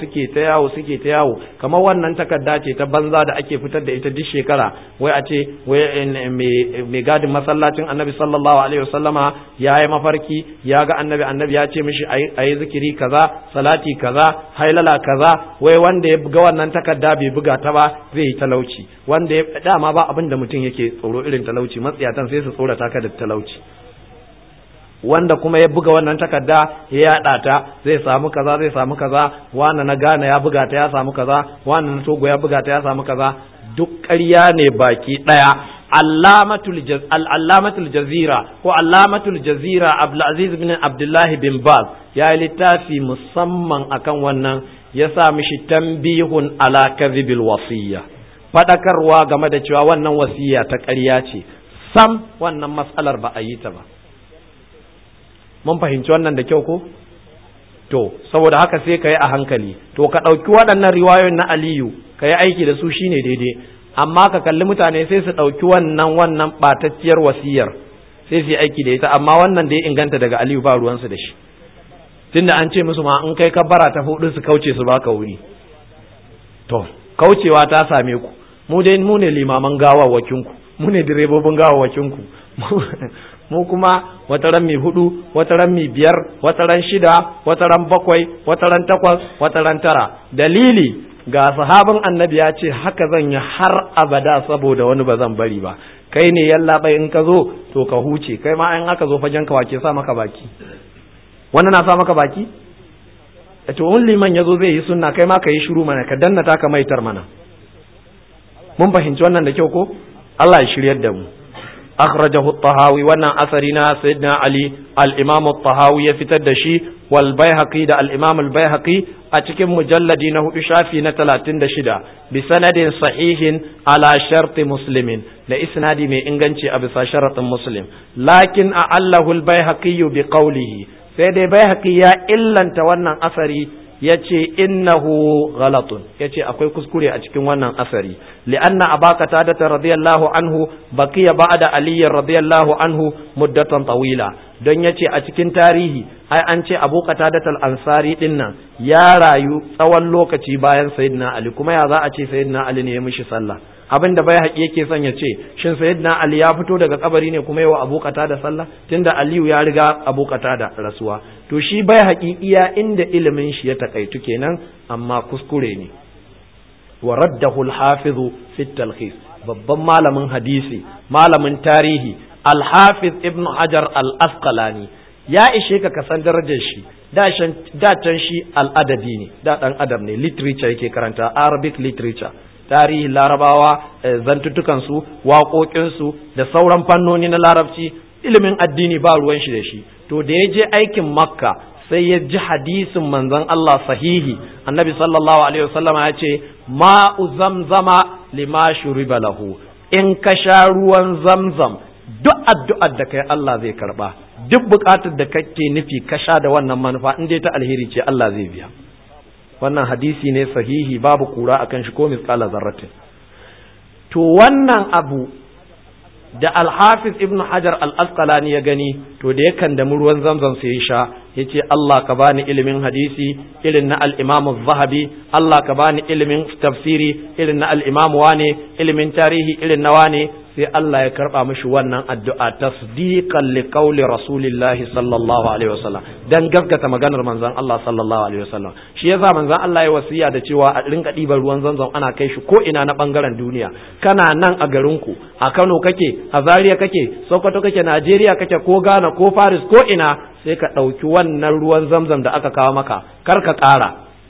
kamar wannan takarda ce ta banza da ake fitar da ita duk shekara wai a ce wai mai gadin masallacin annabi sallallahu alaihi wasallama ya yi mafarki ya ga annabi ya ce mishi a yi zikiri kaza salati kaza hailala kaza wai wanda ya buga wannan takarda bai buga ta ba zai yi talauci wanda ya dama ba abin da mutum yake tsoro irin talauci matsiyatan sai su tsorata ka da talauci wanda kuma ya buga wannan takarda ya yada ta zai samu kaza wanda na Ghana ya buga ta ya samu kaza wanda na Togo ya buga ta ya samu kaza duk ƙarya ne baki daya allamatul jazira ko allamatul jazira Abdulaziz bin Abdullah bin Baz ya yi littafi musamman akan wannan ya sa mishi tambihun ala kadhibil wasiyya fadakarwa game da cewa wannan wasiya ta ƙarya ce sam wannan mas'alar ba a yi ta ba. Mun fahimci wannan da kyau ko? To, saboda haka sai ka yi a hankali, to ka ɗauki waɗannan riwayoyin na Aliyu, ka yi aiki da su shine daidai, amma ka kalli mutane sai su ɗauki wannan ɓatacciyar wasiyar, sai su yi aiki da ita, amma wannan da ya inganta daga Aliyu ba ruwansu da shi. Tunda an ce musu ma in kai kabbara ta hudu su kauce su baka wuri. To, kaucewa ta same ku, mu ne limaman gawawwakinku, mu ne direbobin gawawwakinku. Mu kuma wataran mi 4, wataran mi 5, wataran 6, wataran 7, wataran 8, wataran 9. Dalili ga sahabin annabi ya ce haka zan yi har abada saboda wani ba zan bari ba. Kai ne yalla bai in ka zo to ka huce, kai ma in aka zo fajen ka wace sa maka baki. Wannan na sa maka baki? To in liman yazo zai yi sunna kai ma ka yi shiru mana ka danna ta ka maitar mana. Mun fahimci wannan da kyau ko? Allah ya shiryar da mu. أخرجه الطهاوي وانا أثرنا سيدنا علي الإمام الطهاوي يفتد شي والبيهقي دا الإمام البيهقي أتكم مجلدينه إشافي نتلاتين دا شدا بسند صحيح على شرط مسلم لإسنادي من إنغانشي أبسا شرط مسلم لكن أعله البيهقي بقوله سيدي بيهقي يا إلا توانا أثري yace innahu ghalatun yace akwai kuskure a cikin wannan asari li'anna abaka tadata radiyallahu anhu baqiya ba'da ali radiyallahu anhu muddatan tawila don yace a cikin tarihi ai an ce abu qatadatul ansari dinnan ya rayu tsawon lokaci bayan sayyidina ali kuma ya za a ce sayyidina ali ne ya mishi sallah abinda bai haƙi yake son ya ce shin sayyidina ali ya fito daga kabari ne kuma yawa abu qatada sallah tunda aliyu ya riga abu qatada rasuwa to shi bai haƙi iya inda ilimin shi ya takaitu kenan amma kuskure ne wa raddahu al-hafiz fi at-talkhis babban malamin hadisi malamin tarihi al-hafiz ibn hajar al-asqalani ya ishe ka kasan darajar shi da can shi al-adabi ne da dan adam ne literature yake karanta arabic literature tarihi larabawa zantutukansu waƙoƙinsu da sauran fannoni na larabci ilimin addini ba ruwan shi da shi to da ya je aikin makka sai ya ji hadisin manzon Allah sahihi annabi sallallahu alaihi wasallam ya ce ma'u zamzama lima shuriba lahu in ka sha ruwan zamzam duk addu'ar da kai Allah zai karba duk buƙatar da kake nufi ka sha da wannan manufa in dai ta alheri ce Allah zai biya wannan hadisi ne sahihi babu kura akan shi ko misqala zarratin to wannan abu da al-hafiz ibn hajar al-asqalani ya gani to da yakan da ruwan zamzam sai ya sha yace Allah ka bani ilimin hadisi irin na al-imam az-zahabi Allah ka bani ilimin tafsiri irin na al-imam wane ilimin tarihi irin na wane sai Allah ya karba mishi wannan addu'a tasdiqan li qawli rasulillahi sallallahu alaihi wasallam dan gaskata maganar manzon Allah sallallahu alaihi wasallam shi yasa manzon Allah ya wasiya da cewa a rinka diban ruwan zanzan ana kai shi ko ina na bangaren duniya kana nan a garin ku a Kano kake a Zaria kake Sokoto kake Najeriya kake ko Ghana ko Paris ko ina sai ka dauki wannan ruwan zamzam da aka kawo maka kar ka ƙara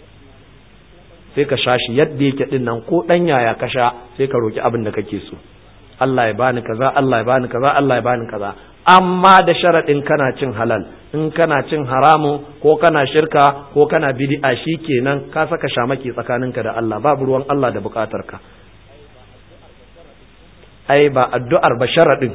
sai ka sha shi yadda yake din nan ko dan yaya ka sha sai ka roki abin da kake so Allah ya bani kaza Allah ya bani kaza Allah ya bani kaza amma da sharadin kana cin halal in kana cin haramu ko kana shirka ko kana bid'a shikenan ka saka shamaki tsakaninka da Allah babu ruwan Allah da bukatarka ai ba addu'ar ba sharadin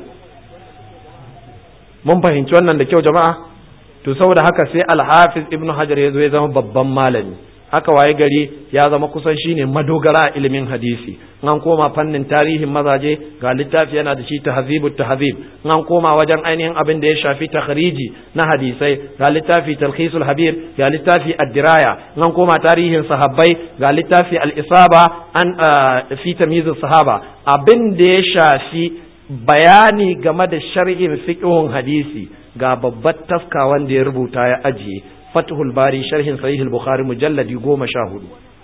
mun fahimci wannan da kyau jama'a to saboda haka sai al-hafiz ibnu hajar yazo ya zama babban malami aka waye gari ya zama kusan shine madogara a ilimin hadisi. An koma fannin tarihin mazaje ga littafi yana da shi tahzibut tahzib. An koma wajen ainihin abin da ya shafi takhriji na hadisai ga littafi talkhisul habir, ga littafi ad-diraya. An koma tarihin sahabbai ga littafi al-isaba an fi tamyiz sahaba. Abin da ya shafi bayani game da sharhin fiqhun hadisi ga babbar taska wanda ya rubuta ya ajiye Fathul Bari sharhin Sahih al-Bukhari mujalladi 14.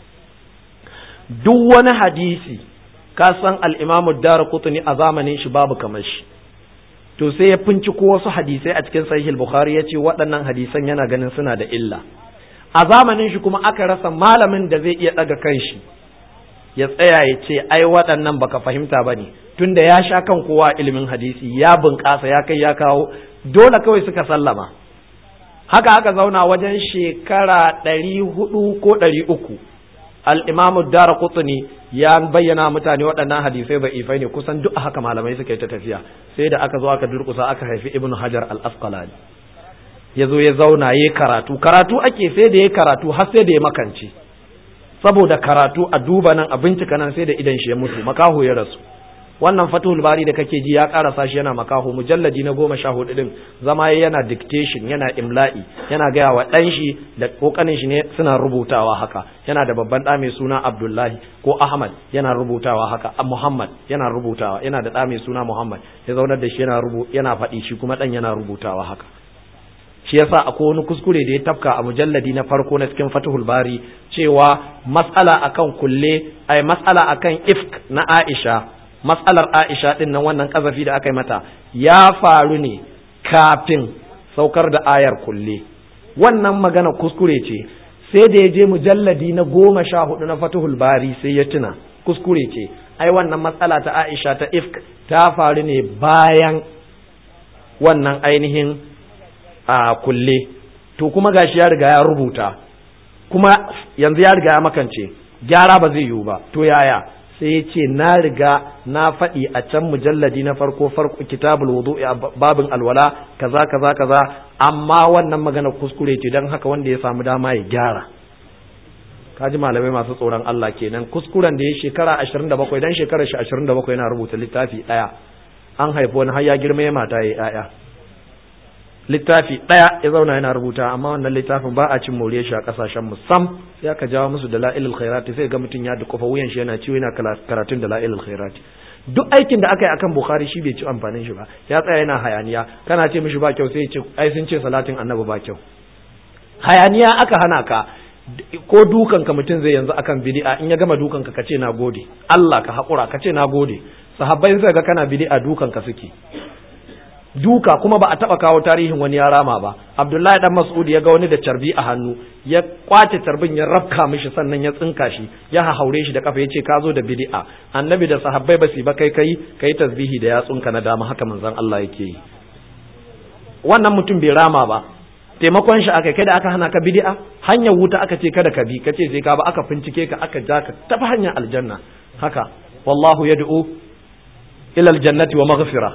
Duk wani hadisi ka san al-Imam ad-Darqutni a zamanin shi babu kamar shi, to sai ya finciko wasu hadisai a cikin Sahih al-Bukhari yace waɗannan hadisan yana ganin suna da illa. A zamanin shi kuma aka rasa malamin da zai iya daga kanshi ya tsaya ya ce ai waɗannan baka fahimta bane, tunda ya sha kan kowa ilimin hadisi ya bunƙasa ya kai ya kawo, dole kawai suka sallama. Haka aka zauna wajen shekara 400 ko 300. Al-Imam ad-Darqutni ya bayyana mutane waɗannan hadisai da'ifai ne, kusan duk haka malamai suka yi ta tafiya, sai da aka zo aka durkusa aka haifi Ibn Hajar al-Asqalani. Ya zo ya zauna yayi karatu ake, sai da yayi karatu har sai da ya makance, saboda karatu a duba nan a bincika nan, sai da idan shi ya mutu, makaho ya rasu. Wannan Fathul Bari da kake ji ya karasa shi yana makaho, mujalladi na 14 din, zama yana dictation, yana imla'i, yana gaya wa dan shi da kokanin shi ne suna rubutawa haka. Yana da babban da mai suna Abdullahi ko Ahmad yana rubutawa haka, Muhammad yana rubutawa, yana da da mai suna Muhammad, ya zaunar da shi yana faɗi, shi kuma dan yana rubutawa haka. Shi yasa akwai wani kuskure da ya tafka a mujalladi na farko na cikin Fathul Bari cewa mas'ala akan mas'ala akan ifk na Aisha, matsalar Aisha din nan, wannan kazafi da aka yi mata ya faru ne kafin saukar da ayar kulle. Wannan magana kuskure ce, sai da ya je mujalladi na 14 na Fathul Bari sai ya tuna kuskure ce. Ai wannan matsala ta Aisha ta ifk ta faru ne bayan wannan ainihin a kulle, to kuma gashi ya riga ya rubuta, kuma yanzu ya riga ya makance, gyara ba zai yiwu ba. To yaya? sai ya ce na riga na faɗi a can mujalladi na farko kitabul wudu'i a babin alwala kaza amma wannan magana kuskure ce, don haka wanda ya samu dama ya gyara. Kaji malamai masu tsoron Allah kenan. Kuskuren da ya shekara 27, dan shekarar shi 27 yana rubuta littafi daya, an haifi wani har ya girma ya mata yayi yaya, littafi daya ya zauna yana rubuta, amma wannan littafin ba a cin more shi a kasashen mu sam. Sai aka jawo musu dalailul khairat, sai ga mutun ya dukofa wuyan shi yana ciwo yana karatun dalailul khairat. Duk aikin da aka yi akan Bukhari shi bai ci amfanin shi ba, ya tsaya yana hayaniya. Kana ce mishi ba kyau sai ya ce ai sun ce salatin annabi ba kyau. Hayaniya aka hana ka, ko dukan ka mutun zai yanzu akan bid'a, in ya gama dukan ka kace nagode Allah, ka hakura kace nagode. Sahabbai sai ga kana bid'a dukan ka suke duka, kuma ba a taba kawo tarihin wani ya rama ba. Abdullahi dan Mas'ud ya ga wani da carbi a hannu, ya kwace carbin ya rafka mishi, sannan ya tsinka shi, ya haure shi da kafa, yace ka zo da bid'a. Annabi da sahabbai ba su ba, kai tasbihi da yatsunka na dama, haka manzon Allah yake yi. Wannan mutum bai rama ba, taimakon shi aka kai da aka hana ka bid'a, hanyar wuta aka ce kada ka bi, kace sai ka ba, aka fincike ka aka ja ka tafi hanyar aljanna. Haka wallahu yad'u ila aljannati wa maghfira.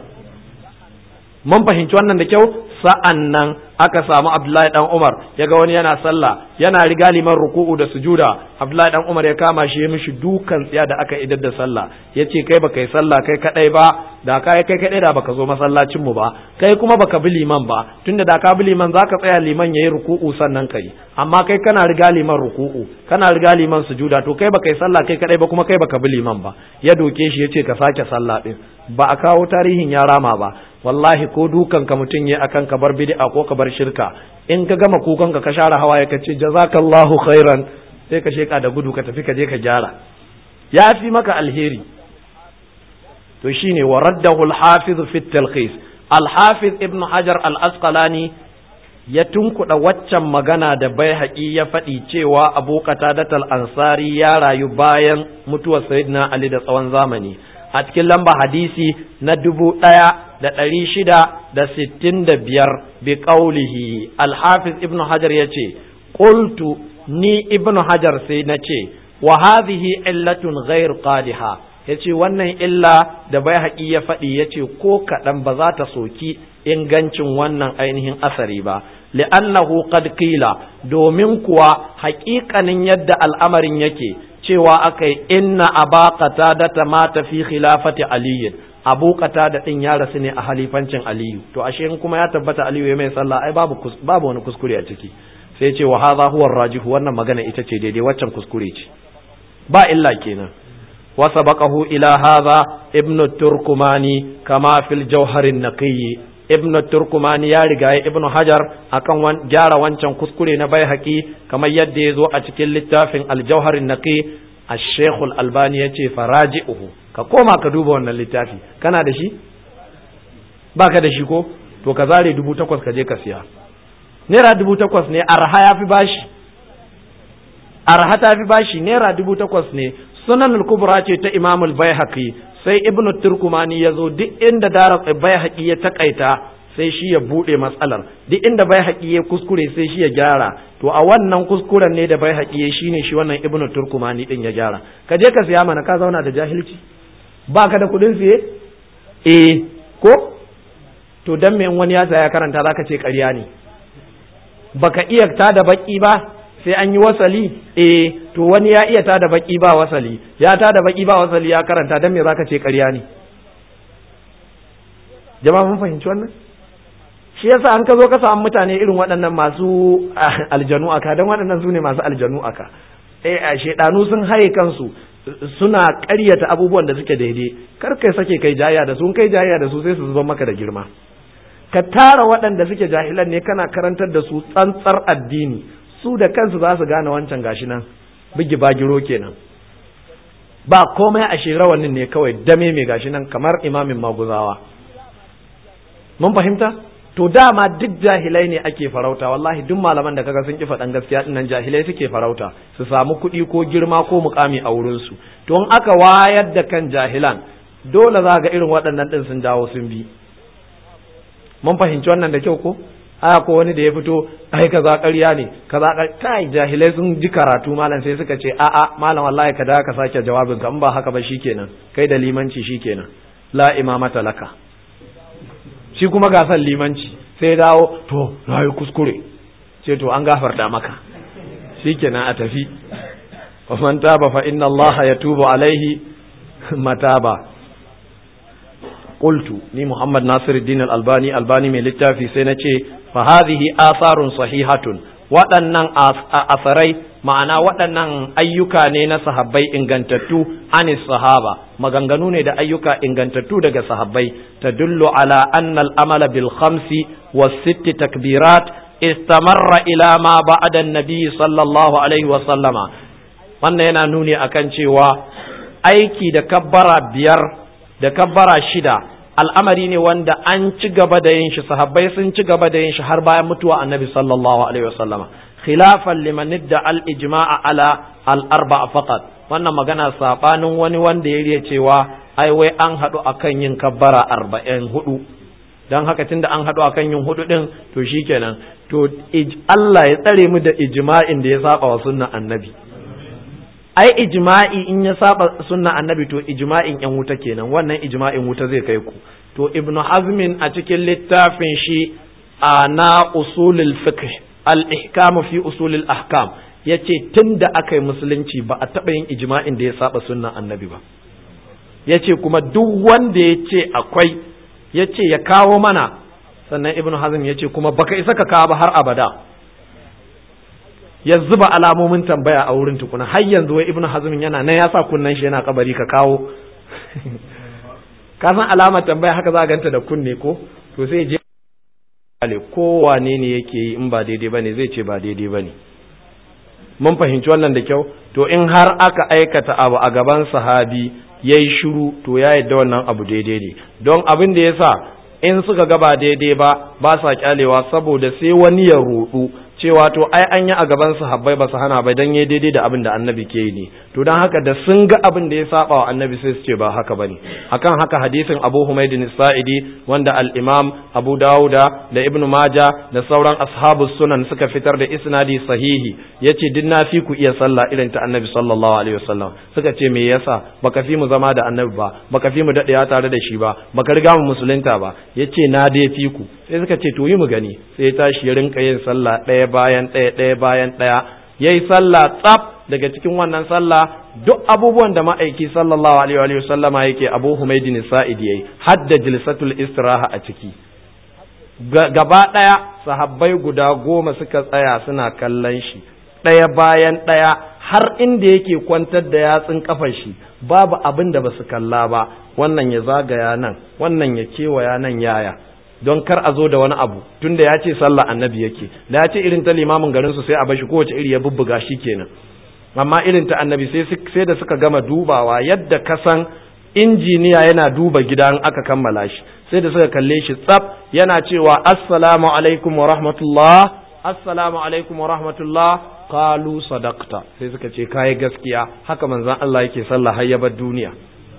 Mun fahimci wannan da kyau. Sa'an nan aka samu Abdullahi dan Umar, ya ga wani yana sallah, yana riga liman ruku'u da sujuda. Abdullahi dan Umar ya kama shi, ya mishi dukan tsiya da aka idar da sallah, yace kai baka yi sallah kai kadai ba, da kai kadai da baka zo masallacin mu ba, kai kuma baka bi liman ba, tunda da ka bi liman zaka tsaya liman yayi ruku'u sannan kai, amma kai kana riga liman ruku'u, kana riga liman sujuda, to kai baka yi sallah kai kadai ba, kuma kai baka bi liman ba. Ya doke shi, yace ka sake sallah din. Ba a kawo tarihin ya rama ba. Wallahi ko dukan ka mutun yayi akan ka bar bid'a ko ka bar shirka, in ka gama kukan ka share hawaye ka ce jazakallahu khairan, sai ka sheka da gudu ka tafi ka je ka gyara, ya fi maka alheri. To shine waraddahu al-hafiz fi at-talkhis. Al-hafiz ibn Hajar al-Asqalani ya tunkuda waccan magana da Baihaqi ya faɗi cewa Abu Qatadah al-Ansari ya rayu bayan mutuwar Sayyidina Ali da tsawon zamani, a cikin lamba hadisi na 1665 bi qaulihi. Al-Hafiz Ibn Hajar yace qultu, ni Ibn Hajar sai nace, wa hadhihi illatun ghair qadiha, yace wannan illa da Baihaqi ya faɗi yace ko kaɗan ba za ta soki ingancin wannan ainihin asari ba, li'annahu qad qila, domin kuwa haƙiƙanin yadda al'amarin yake cewa akai inna aba qatada mata fi khilafati ali, abu qatada din ya rasu ne a halifancin aliyu. To ashe in kuma ya tabbata aliyu ya mai sallah ai babu wani kuskure a ciki. Sai ce wa hadha huwa ar-rajih, wannan magana ita ce daidai, waccan kuskure ce, ba illa kenan. wa sabaqahu ila hadha ibnu turkumani kama fil jawhar an-naqi, ibnu turkumani ya riga ya ibnu hajar akan gyara wancan kuskure na Baihaqi kamar yadda ya zo a cikin littafin al-jawhar an-naqi. al-shaykh al-albani yace faraji'uhu, ka koma ka duba wannan littafi. Kana da shi? Baka da shi ko? To ka zare 8,000 ka je ka siya. Naira 8,000 ne, arha ya fi bashi, arha ta fi bashi, naira 8,000 ne. Sunan al-kubra ce ta Imam al-Baihaqi, sai Ibn Turkumani ya zo duk inda Baihaqi ya takaita sai shi ya bude matsalar, duk inda Baihaqi ya kuskure sai shi ya gyara. To a wannan kuskuren ne da Baihaqi ya shine shi wannan Ibn Turkumani din ya gyara. Ka je ka siya mana, ka zauna da jahilci, baka da kudin siye? Ko to dan me in wani ya saya karanta zaka ce ƙarya ne? Baka iya ta da baki ba sai an yi wasali? To wani ya iya ta da baki ba wasali, ya ta da baki ba wasali ya karanta, dan me zaka ce ƙarya ne? Jama'a mun fahimci wannan? Shi yasa an ka zo ka samu mutane irin waɗannan masu aljanu aka, dan waɗannan su ne masu aljanu aka. Shedanu sun haye kansu suna ƙaryata abubuwan da suke daidai, kar kai sake kai jayya da su, kai jayya da su sai su zuba maka da girma. Ka tara waɗanda suke jahilan ne kana karantar da su tsantsar addini, su da kansu za su gane wancan gashi nan bigi bagiro kenan, ba komai a shirawannin ne kawai dame mai gashi nan kamar imamin maguzawa. Mun fahimta? To dama duk jahilai ne ake farauta, wallahi duk malaman da kaga sun ki faɗan gaskiya dinnan jahilai suke farauta su samu kuɗi ko girma ko mukami a wurin su. To in aka wayar da kan jahilan dole za ga irin waɗannan din sun dawo sun bi. Mun fahimci wannan da kyau ko? Aya ko wani da ya fito ai kaza ƙarya ne, kaza kai jahilai sun ji karatu malam sai suka ce a'a malam wallahi ka da ka sake jawabin ka, in ba haka ba shikenan kai da limanci shikenan la imamata laka. Shi kuma ga san limanci sai dawo to na yi kuskure, ce to an gafarta maka, shikenan a tafi. wa man taba fa inna allaha yatubu alaihi mataba. qultu ni Muhammad Nasiruddin al-Albani mai littafi sai nace fa hadhihi atharun sahihatun, waɗannan asarai ma'ana waɗannan ayyuka ne na sahabbai ingantattu, anis sahaba maganganu ne da ayyuka ingantattu daga sahabbai, tadullu ala anna al-amala bil khamsi was sitti takbirat istamarra ila ma ba'da an-nabi sallallahu alaihi wa sallama. Wannan yana nuni akan cewa aiki da kabbara 5 da kabbara 6 al'amari ne wanda an ci gaba da yin shi, sahabbai sun ci gaba da yin shi har bayan mutuwa annabi sallallahu alaihi wa sallama, khilafan liman idda al-ijma'a ala al-arba' faqat. Wannan magana sabanin wani wanda ya riya cewa ai wai an hadu akan yin kabbara 44, dan haka tunda an hadu akan yin 4 din to shikenan, to Allah ya tsare mu da ijma'in da ya saba wa sunnan annabi. Ai ijma'i in ya saba sunnan annabi to ijma'in yan wuta kenan, wannan ijma'in wuta zai kai ku. To Ibn Hazm a cikin littafin shi na usulul fiqh al-ihkam fi usulil ahkam yace tunda aka yi musulunci ba a taɓa yin ijma'in da ya saba sunnan annabi ba. Yace kuma duk wanda yace akwai yace ya kawo mana, sannan Ibn Hazm yace kuma baka isa ka kawo ba har abada. Ya zuba alamomin tambaya a wurin tukuna, har yanzu wai Ibn Hazm yana nan ya sa kunnan shi yana kabari ka kawo. Ka san alamar tambaya haka za a ganta da kunne ko? To sai je kowane ne yake yi in ba daidai bane zai ce ba daidai bane. Mun fahimci wannan da kyau? To in har aka aikata abu a gaban sahabi yayi shiru to ya yadda wannan abu daidai ne. Don abin da yasa in suka ga ba daidai ba sa kyalewa, saboda sai wani ya rudu cewa to ai an yi a gaban sahabbai ba su hana ba dan yayi daidai da abin da annabi ke yi ne, to dan haka da sun ga abin da ya saba wa annabi sai su ce ba haka bane. Akan haka hadisin Abu Humayd as-Sa'idi wanda al-Imam Abu Dawuda da Ibn Majah da sauran ashabus sunan suka fitar da isnadi sahihi yace din na fi ku iya sallah irin ta annabi sallallahu alaihi wasallam. Suka ce me yasa baka fi mu zama da annabi ba, baka fi mu dadewa tare da shi ba, baka riga mu musulunta ba. Yace na dai fi ku. Sai suka ce to yi mu gani. Sai ya tashi ya rinka yin sallah ɗaya bayan ɗaya yayi sallah tsaf. Daga cikin wannan sallah duk abubuwan da ma'aiki sallallahu alaihi wa sallama yake Abu Humayd as-Sa'idi yayi, hadda jilsatul istiraha a ciki. Gaba ɗaya sahabbai guda 10 suka tsaya suna kallon shi ɗaya bayan ɗaya har inda yake kwantar da yatsun kafar shi, babu abin da basu kalla ba. Wannan ya zagaya nan, wannan ya kewaya nan yaya, don kar a zo da wani abu, tunda ya ce sallah annabi yake. Da ya ce irin ta limamin garin su sai a bashi kowace iri ya bubbuga shi kenan. Amma irin ta annabi sai da suka gama dubawa yadda kasan injiniya yana duba gidan aka kammala shi, sai da suka kalle shi tsaf yana cewa assalamu alaikum wa rahmatullah, assalamu alaikum wa rahmatullah, qalu sadaqta, sai suka ce kai gaskiya, haka manzon Allah yake sallah har ya bar duniya.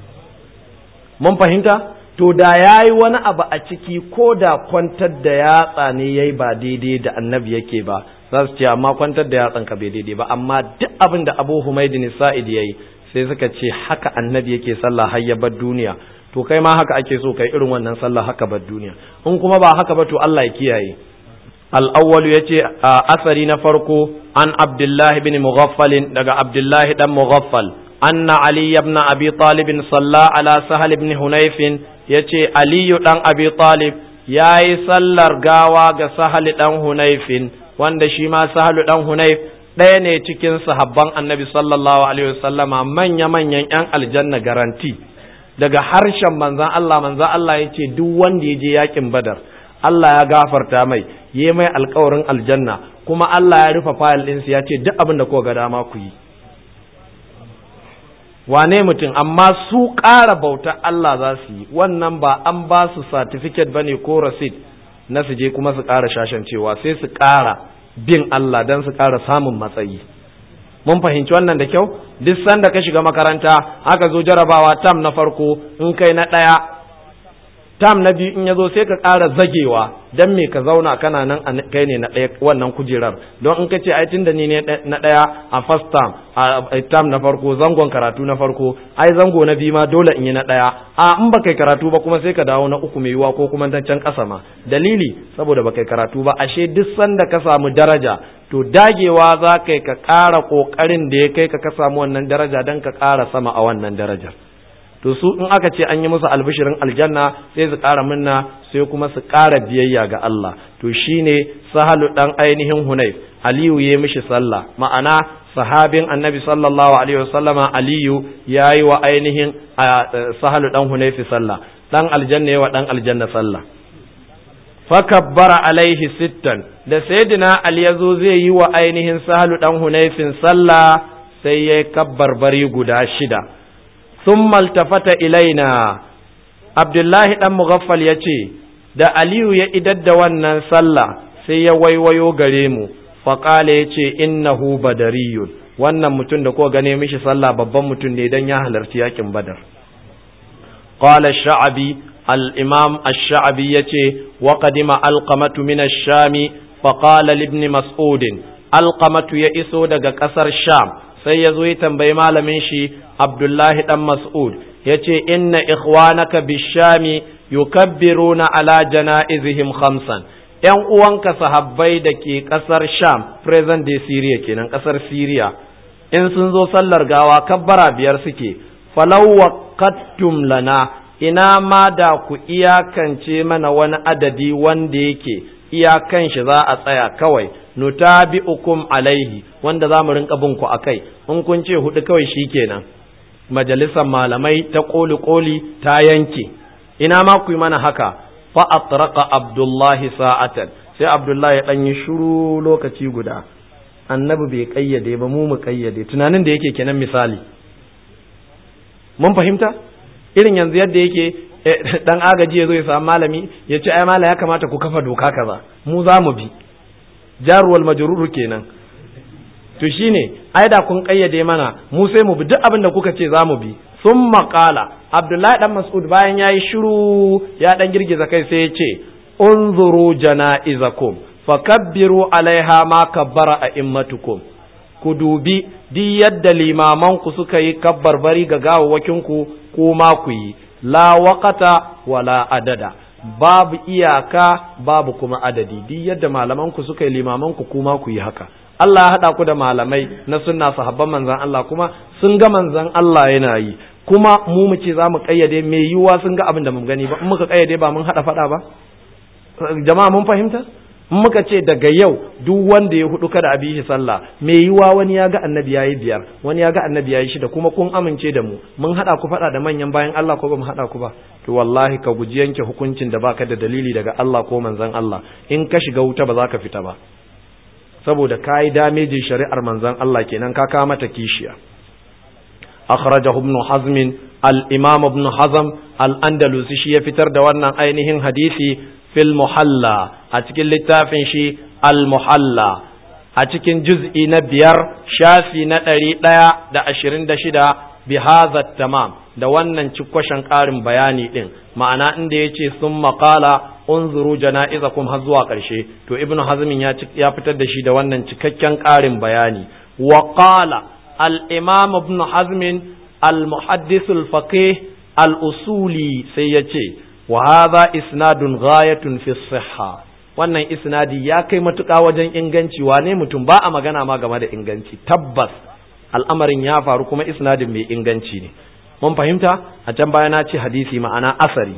Mun fahimta? To da yayi wani abu a ciki ko da kwantar da yatsa ne yayi ba daidai da annabi yake ba, za su ce amma kwantar da yatsan ka bai daidai ba. Amma duk abin da Abu Humayd as-Sa'idi yayi sai suka ce haka annabi yake sallah har ya bar duniya. To kai ma haka ake so kai irin wannan sallah haka bar duniya. In kuma ba haka ba to Allah ya kiyaye. Al-awwal yace asari na farko an Abdullah ibn Mughaffal daga Abdullah dan Mughaffal anna Ali ibn Abi Talib salla ala Sahal ibn Hunayf, yace Ali dan Abi Talib yayi sallar gawa ga Sahal dan Hunayf, wanda shi ma Sahal dan Hunayf ɗaya ne cikin sahabban Annabi sallallahu alaihi wasallama, manya-manyan ƴan aljanna garanti. Daga harshen manzon Allah yace duk wanda ya je yakin Badar Allah ya gafarta mai, yayi mai alƙawarin aljanna, kuma Allah ya rufe fayil ɗinsa ya ce duk abin da kuka ga dama ku yi. Wane mutum, amma su ƙara bauta Allah za su yi, wannan ba an ba su certificate bane ko receipt na su je kuma su ƙara shashancewa, sai su ƙara bin Allah don su ƙara samun matsayi. Mun fahimci wannan da kyau? Duk sanda ka shiga makaranta aka zo jarabawa tam na farko in kai na ɗaya, tam na biyu in ya zo sai ka ƙara zagewa, don me ka zauna kana nan kai ne na ɗaya wannan kujerar. Don in ka ce ai tun da ni ne na ɗaya a first term, a tam na farko, zangon karatu na farko, ai zango na biyu ma dole in yi na ɗaya. In ba kai karatu ba kuma sai ka dawo na uku mai yiwa ko kuma dan can ƙasa ma. Dalili saboda ba kai karatu ba. Ashe duk sanda ka samu daraja to dagewa za kai ka ƙara ƙoƙarin da ya kai ka samu wannan daraja don ka ƙara sama a wannan darajar. To su in aka ce an yi musu albishirin aljanna sai su ƙara minna, sai kuma su ƙara biyayya ga Allah. To shine Sahalu dan ainihin Hunayf, Aliyu ya mishi sallah, ma'ana sahabin Annabi sallallahu alaihi wasallama Aliyu yayi wa ainihin Sahalu dan Hunayf sallah, dan aljanna yayi wa dan aljanna sallah. Fakabbara alaihi sittan, da sayyidina Ali yazo zai yi wa ainihin Sahalu dan Hunayfin sallah sai ya kabbarbari guda 6. ثم التفت ilaina, Abdullahi dan Mughaffal yace da Aliyu ya idar da wannan sallah sai ya waiwayo gare mu, faqala yace innahu badariyun, wannan mutum da ko gane mishi sallah babban mutum ne dan ya halarci yakin Badar. Qala ash-Sha'bi, al-Imam ash-Sha'bi yace wa qadima alqamatu min ash-Sham faqala li ibn Mas'ud, alqamatu ya iso daga kasar Sham sai ya zo ya tambayi malamin shi Abdullahi dan Mas'ud, yace inna ikhwanaka bishami yukabbiruna ala janaizihim 5. Yan uwanka sahabbai da ke kasar Sham, present day Syria kenan, kasar Syria, in sun zo sallar gawa kabbara 5 suke. Falaw waqattum lana, ina ma da ku iyakance mana wani adadi wanda yake iyakan shi za a tsaya kawai, nutabi'ukum alaihi, wanda za mu rinka bin ku akai. In kun ce 4 kawai shikenan, majalisar malamai ta koli ta yanke, ina ma ku yi mana haka. Fa atraqa Abdullahi sa'atan, sai Abdullahi ya dan yi shiru lokaci guda. Annabi bai kayyade ba, mu kayyade. Tunanin da yake kenan misali. Mun fahimta? Irin yanzu yadda yake dan agaji ya zo ya samu malami ya ce ai malami ya kamata ku kafa doka kaza, mu za mu bi. jar wal majrur kenan. To shine ai da kun kayyade mana mu sai mu bi duk abin da kuka ce za mu bi. Summa qala Abdullahi dan Mas'ud bayan yayi shiru ya dan girgiza kai sai ya ce unzuru janaizakum fakabbiru alaiha ma kabbara a'immatukum. Ku dubi di yadda limaman ku suka yi kabbarbari ga gawawwakin ku kuma ku yi la waqata wala adada, babu iyaka babu kuma adadi. Di yadda malaman ku suka yi limaman ku kuma ku yi haka. Allah ya haɗa ku da malamai na sunna sahabban manzan Allah kuma sun ga manzan Allah yana yi, kuma mu ce za mu ƙayyade mai yiwuwa sun ga abin da mun gani ba, in muka ƙayyade ba mun haɗa faɗa ba. Jama'a mun fahimta? In muka ce daga yau duk wanda ya hudu kada a bi shi sallah, mai yiwuwa wani ya ga annabi yayi 5, wani ya ga annabi yayi 6, kuma kun amince da mu, mun haɗa ku faɗa da manyan bayan Allah ko ba mu haɗa ku ba. To wallahi ka guji yanke hukuncin da baka da dalili daga Allah ko manzan Allah, in ka shiga wuta ba za ka fita ba. saboda kai damejin shari'ar manzon Allah kenan ka kama mata kishiya. Akhrajahu ibn Hazm al-Imam ibn Hazm al-Andalusi shi ya fitar da wannan ainihin hadisi fil Muhalla a cikin littafin shi al-Muhalla a cikin juz'i na 5 shafi na 126 bi hadha tamam da wannan cikwashin ƙarin bayani din, ma'ana inda yace summa qala unzuru janaizakum har zuwa ƙarshe, to ibnu hazmin ya fitar da shi da wannan cikakken ƙarin bayani. Wa qala al-imam ibnu hazmin al-muhaddith al-faqih al-usuli sai yace wa hadha isnadun ghayatun fi sihha, wannan isnadi ya kai matuƙa wajen inganci. Wane mutum ba a magana ma game da inganci, tabbas al'amarin ya faru kuma isnadin mai inganci ne. Mun fahimta? A can baya na ce hadisi ma'ana asari.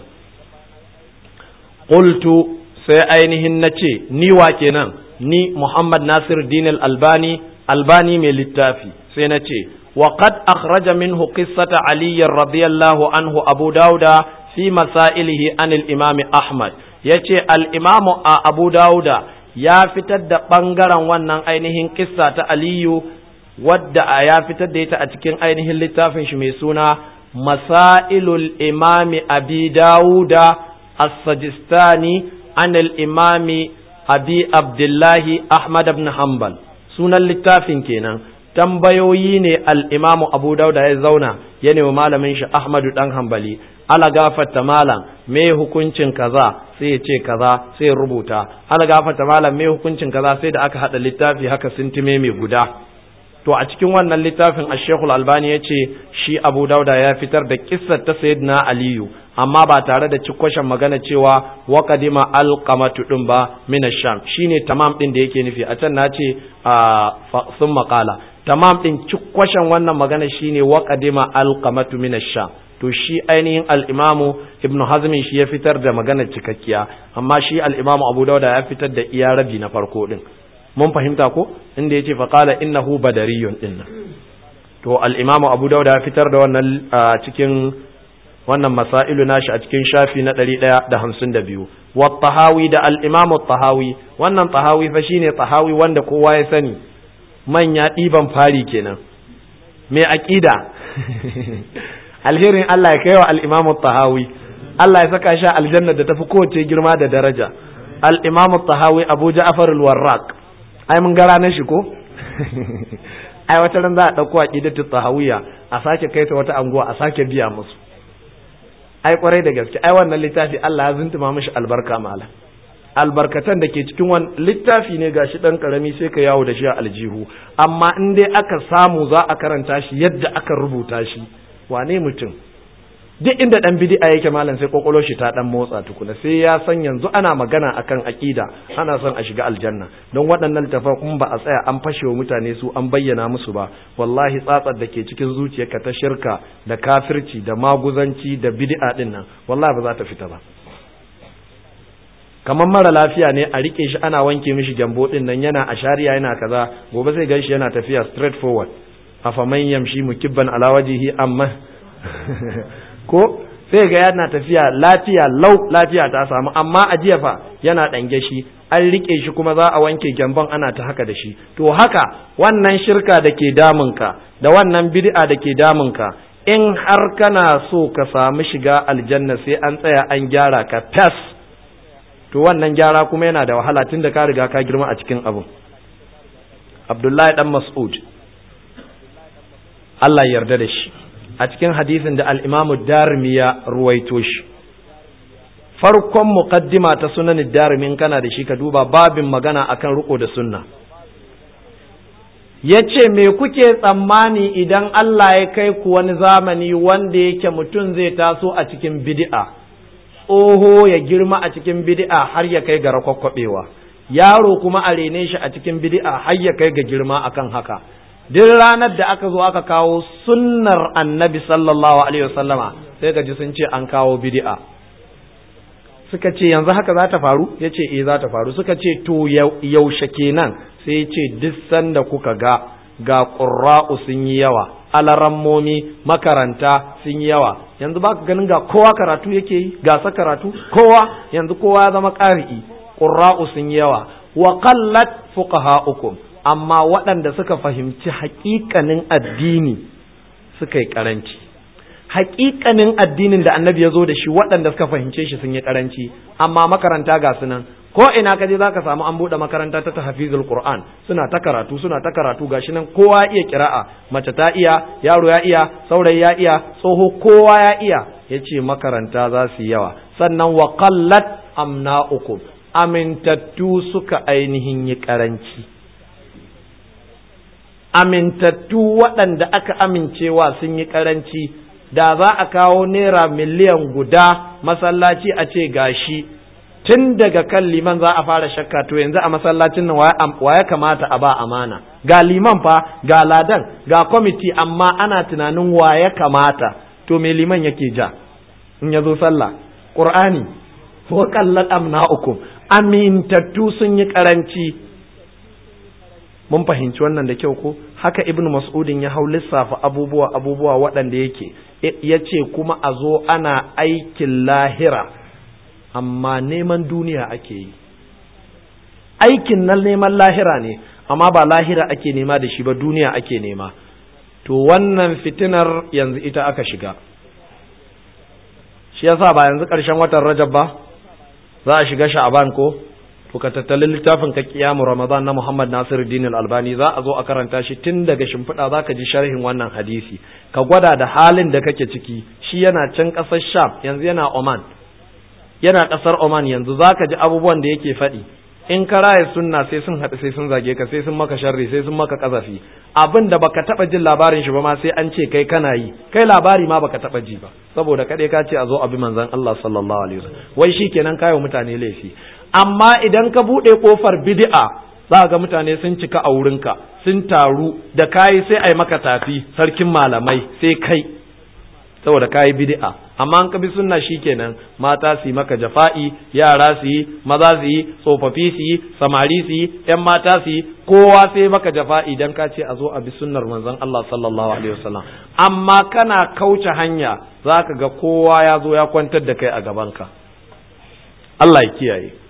Qultu sai ainihin nace ni wa kenan, ni Muhammad Nasiruddin al-Albani mai littafi, sai nace wa qad akhraja minhu qissata Ali radiyallahu anhu Abu Dawuda fi masailihi an al-Imam Ahmad. Yace al-Imam Abu Dawuda ya fitar da bangaren wannan ainihin kissa ta Aliyu wadda ya fitar da ita a cikin ainihin littafin shi mai suna Masailul Imami Abi Dawuda As-Sajistani an al-Imami Abi Abdullahi Ahmad ibn Hanbal. Sunan littafin kenan. Tambayoyi ne al-Imamu Abu Dawuda ya zauna ya nemi malamin shi Ahmadu dan Hanbali, ala gafarta malam me hukuncin kaza, sai ya ce kaza, sai ya rubuta. Ala gafarta malam me hukuncin kaza, sai da aka hada littafi haka sintime mai guda. To a cikin wannan littafin Ash-Shaykh Al-Albani ya ce shi Abu Dawuda ya fitar da kissar ta Sayyidina Aliyu, amma ba tare da cikwashin magana cewa wa qadima al-qamatu din ba min ash-Sham. Shine tamam din da yake nufi. A can nace sun maqala. Tamam din cikwashin wannan magana shine wa qadima al-qamatu min ash-Sham. To shi ainihin al-Imamu Ibn Hazm shi ya fitar da magana cikakkiya, amma shi al-Imamu Abu Dawuda ya fitar da iya rabi na farko din. Mun fahimta ko inda yace fa qala innahu badariyun din. To al-Imamu Abu Dawud ya fitar da wannan cikin wannan masailu nashi a cikin shafi na 152. Wa Tahawi da al-Imamu Tahawi, wannan Tahawi fa shine Tahawi wanda kowa ya sani manya diban fari kenan, mai aqida alherin Allah ya kaiwa al-Imamu Tahawi, Allah ya saka shi aljanna da tafi kowace girma da daraja. Al-Imamu Tahawi Abu Ja'far al-Warraq, ai mun gara na shi ko ai wata ran za a dauko aqidatu tahawiyya a sake kai ta wata anguwa a sake biya musu. Ai kwarai da gaske, ai wannan littafi Allah ya zuntuma mishi albarka mala. Albarkatan da ke cikin wannan littafi ne gashi dan karami sai ka yawo da shi a aljihu, amma in dai aka samu za a karanta shi yadda aka rubuta shi, wane mutum duk inda dan bid'a yake malam sai kokolo shi ta dan motsa tukuna, sai ya san yanzu ana magana akan aqida, ana son a shiga aljanna. Don waɗannan littafan ba a tsaya an fashe wa mutane su an bayyana musu ba, wallahi tsatsar da ke cikin zuciyarka ta shirka da kafirci da maguzanci da bid'a din nan wallahi ba za ta fita ba. Kamar mara lafiya ne a rike shi ana wanke mishi gyambo din nan yana a shari'a yana kaza, gobe sai ganshi yana tafiya straight forward, afaman yamshi mukibban ala wajhihi amma ko sai ga yana tafiya lafiya lau, lafiya ta samu, amma a jiya fa yana dange shi, an rike shi kuma za a wanke gyambon ana ta haka da shi. To haka wannan shirka da ke damunka da wannan bid'a da ke damunka, in har kana so ka samu shiga aljanna sai an tsaya an gyara ka tas. to wannan gyara kuma yana da wahala tun da ka riga ka girma a cikin abu. Abdullahi dan Mas'ud Allah ya yarda da shi, a cikin hadisin da al-Imam ad-Darimi ya ruwaito shi, farkon muqaddima ta sunan ad-Darimi in kana da shi ka duba babin magana akan riko da sunna. Yace me kuke tsammani idan Allah ya kai ku wani zamani wanda yake mutum zai taso a cikin bid'a, tsoho ya girma a cikin bid'a har ya kai ga rakwakwabewa, yaro kuma a rene shi a cikin bid'a har ya kai ga girma akan haka. Duk ranar da aka zo aka kawo sunnar annabi sallallahu alaihi wasallama sai ka ji sun ce an kawo bid'a. Suka ce yanzu haka za ta faru? Ya ce za ta faru. Suka ce to yaushe kenan? Sai ya ce duk sanda kuka ga ƙurra'u sun yi yawa, alarammomi makaranta sun yi yawa. Yanzu ba ka ganin ga kowa karatu yake yi, gasa karatu kowa, yanzu kowa ya zama ƙari'i, ƙurra'u sun yi yawa. Wa qallat fuqaha'ukum, amma waɗanda suka fahimci haƙiƙanin addini suka yi ƙaranci. Haƙiƙanin addinin da annabi ya zo da shi waɗanda suka fahimce shi sun yi ƙaranci, amma makaranta ga su nan ko ina kaje za ka samu an buɗe makaranta ta tahfizul Qur'an, suna ta karatu gashi nan kowa iya kira'a, mace ta iya, yaro ya iya, saurayi ya iya, tsoho kowa ya iya. Yace makaranta za su yawa, sannan wa qallat amna'ukum, amintattu suka ainihin yi ƙaranci. Amintattu waɗanda aka amincewa sun yi ƙaranci. Da za a kawo naira miliyan guda masallaci a ce gashi, tun daga kan liman za a fara shakka, to yanzu a masallacin nan wa ya kamata a ba amana? Ga liman fa, ga ladan, ga kwamiti, amma ana tunanin wa ya kamata. To me liman yake ja in ya zo sallah? Qur'ani. Wa qallat amna'ukum, amintattu sun yi karanci. Mun fahimci wannan da kyau ko? Haka Ibn Mas'udin ya hau lissafa abubuwa waɗanda yake ya ce kuma a zo ana aikin lahira, amma neman duniya ake yi. Aikin nan neman lahira ne, amma ba lahira ake nema da shi ba, duniya ake nema. To wannan fitinar yanzu ita aka shiga. Shi yasa ba yanzu ƙarshen watan Rajab ba, za a shiga Sha'ban ko? To ka tattali littafin ka Qiyamu Ramadan na Muhammad Nasiruddin Al-Albani, za a zo a karanta shi tun daga shimfiɗa, za ka ji sharhin wannan hadisi, ka gwada da halin da kake ciki. Shi yana can ƙasar Sham, yanzu yana Oman, yana ƙasar Oman yanzu, za ka ji abubuwan da yake faɗi. In ka raye sunna sai sun haɗu, sai sun zage ka, sai sun maka sharri, sai sun maka ƙazafi. Abin da baka taɓa jin labarin shi ba ma sai an ce kai kana yi, kai labari ma baka taɓa ji ba, saboda kaɗai ka ce a zo abi manzon Allah sallallahu alaihi wasallam. Wai shi kenan kayo mutane laifi. Amma idan ka buɗe ƙofar bid'a, za ga mutane sun cika a wurinka, sun taru da kayi sai ai maka tafi, sarkin malamai sai kai, saboda kayi bid'a. Amma an ka bi sunna shikenan, mata su yi maka jafa'i, yara su yi, maza su yi, tsofaffi su yi, samari su yi, ƴan mata su yi, kowa sai maka jafa'i dan ka ce a zo a bi sunnar manzon Allah sallallahu alaihi wasallam. Amma kana kauce hanya, zaka ga kowa ya zo ya kwantar da kai a gabanka. Allah ya kiyaye.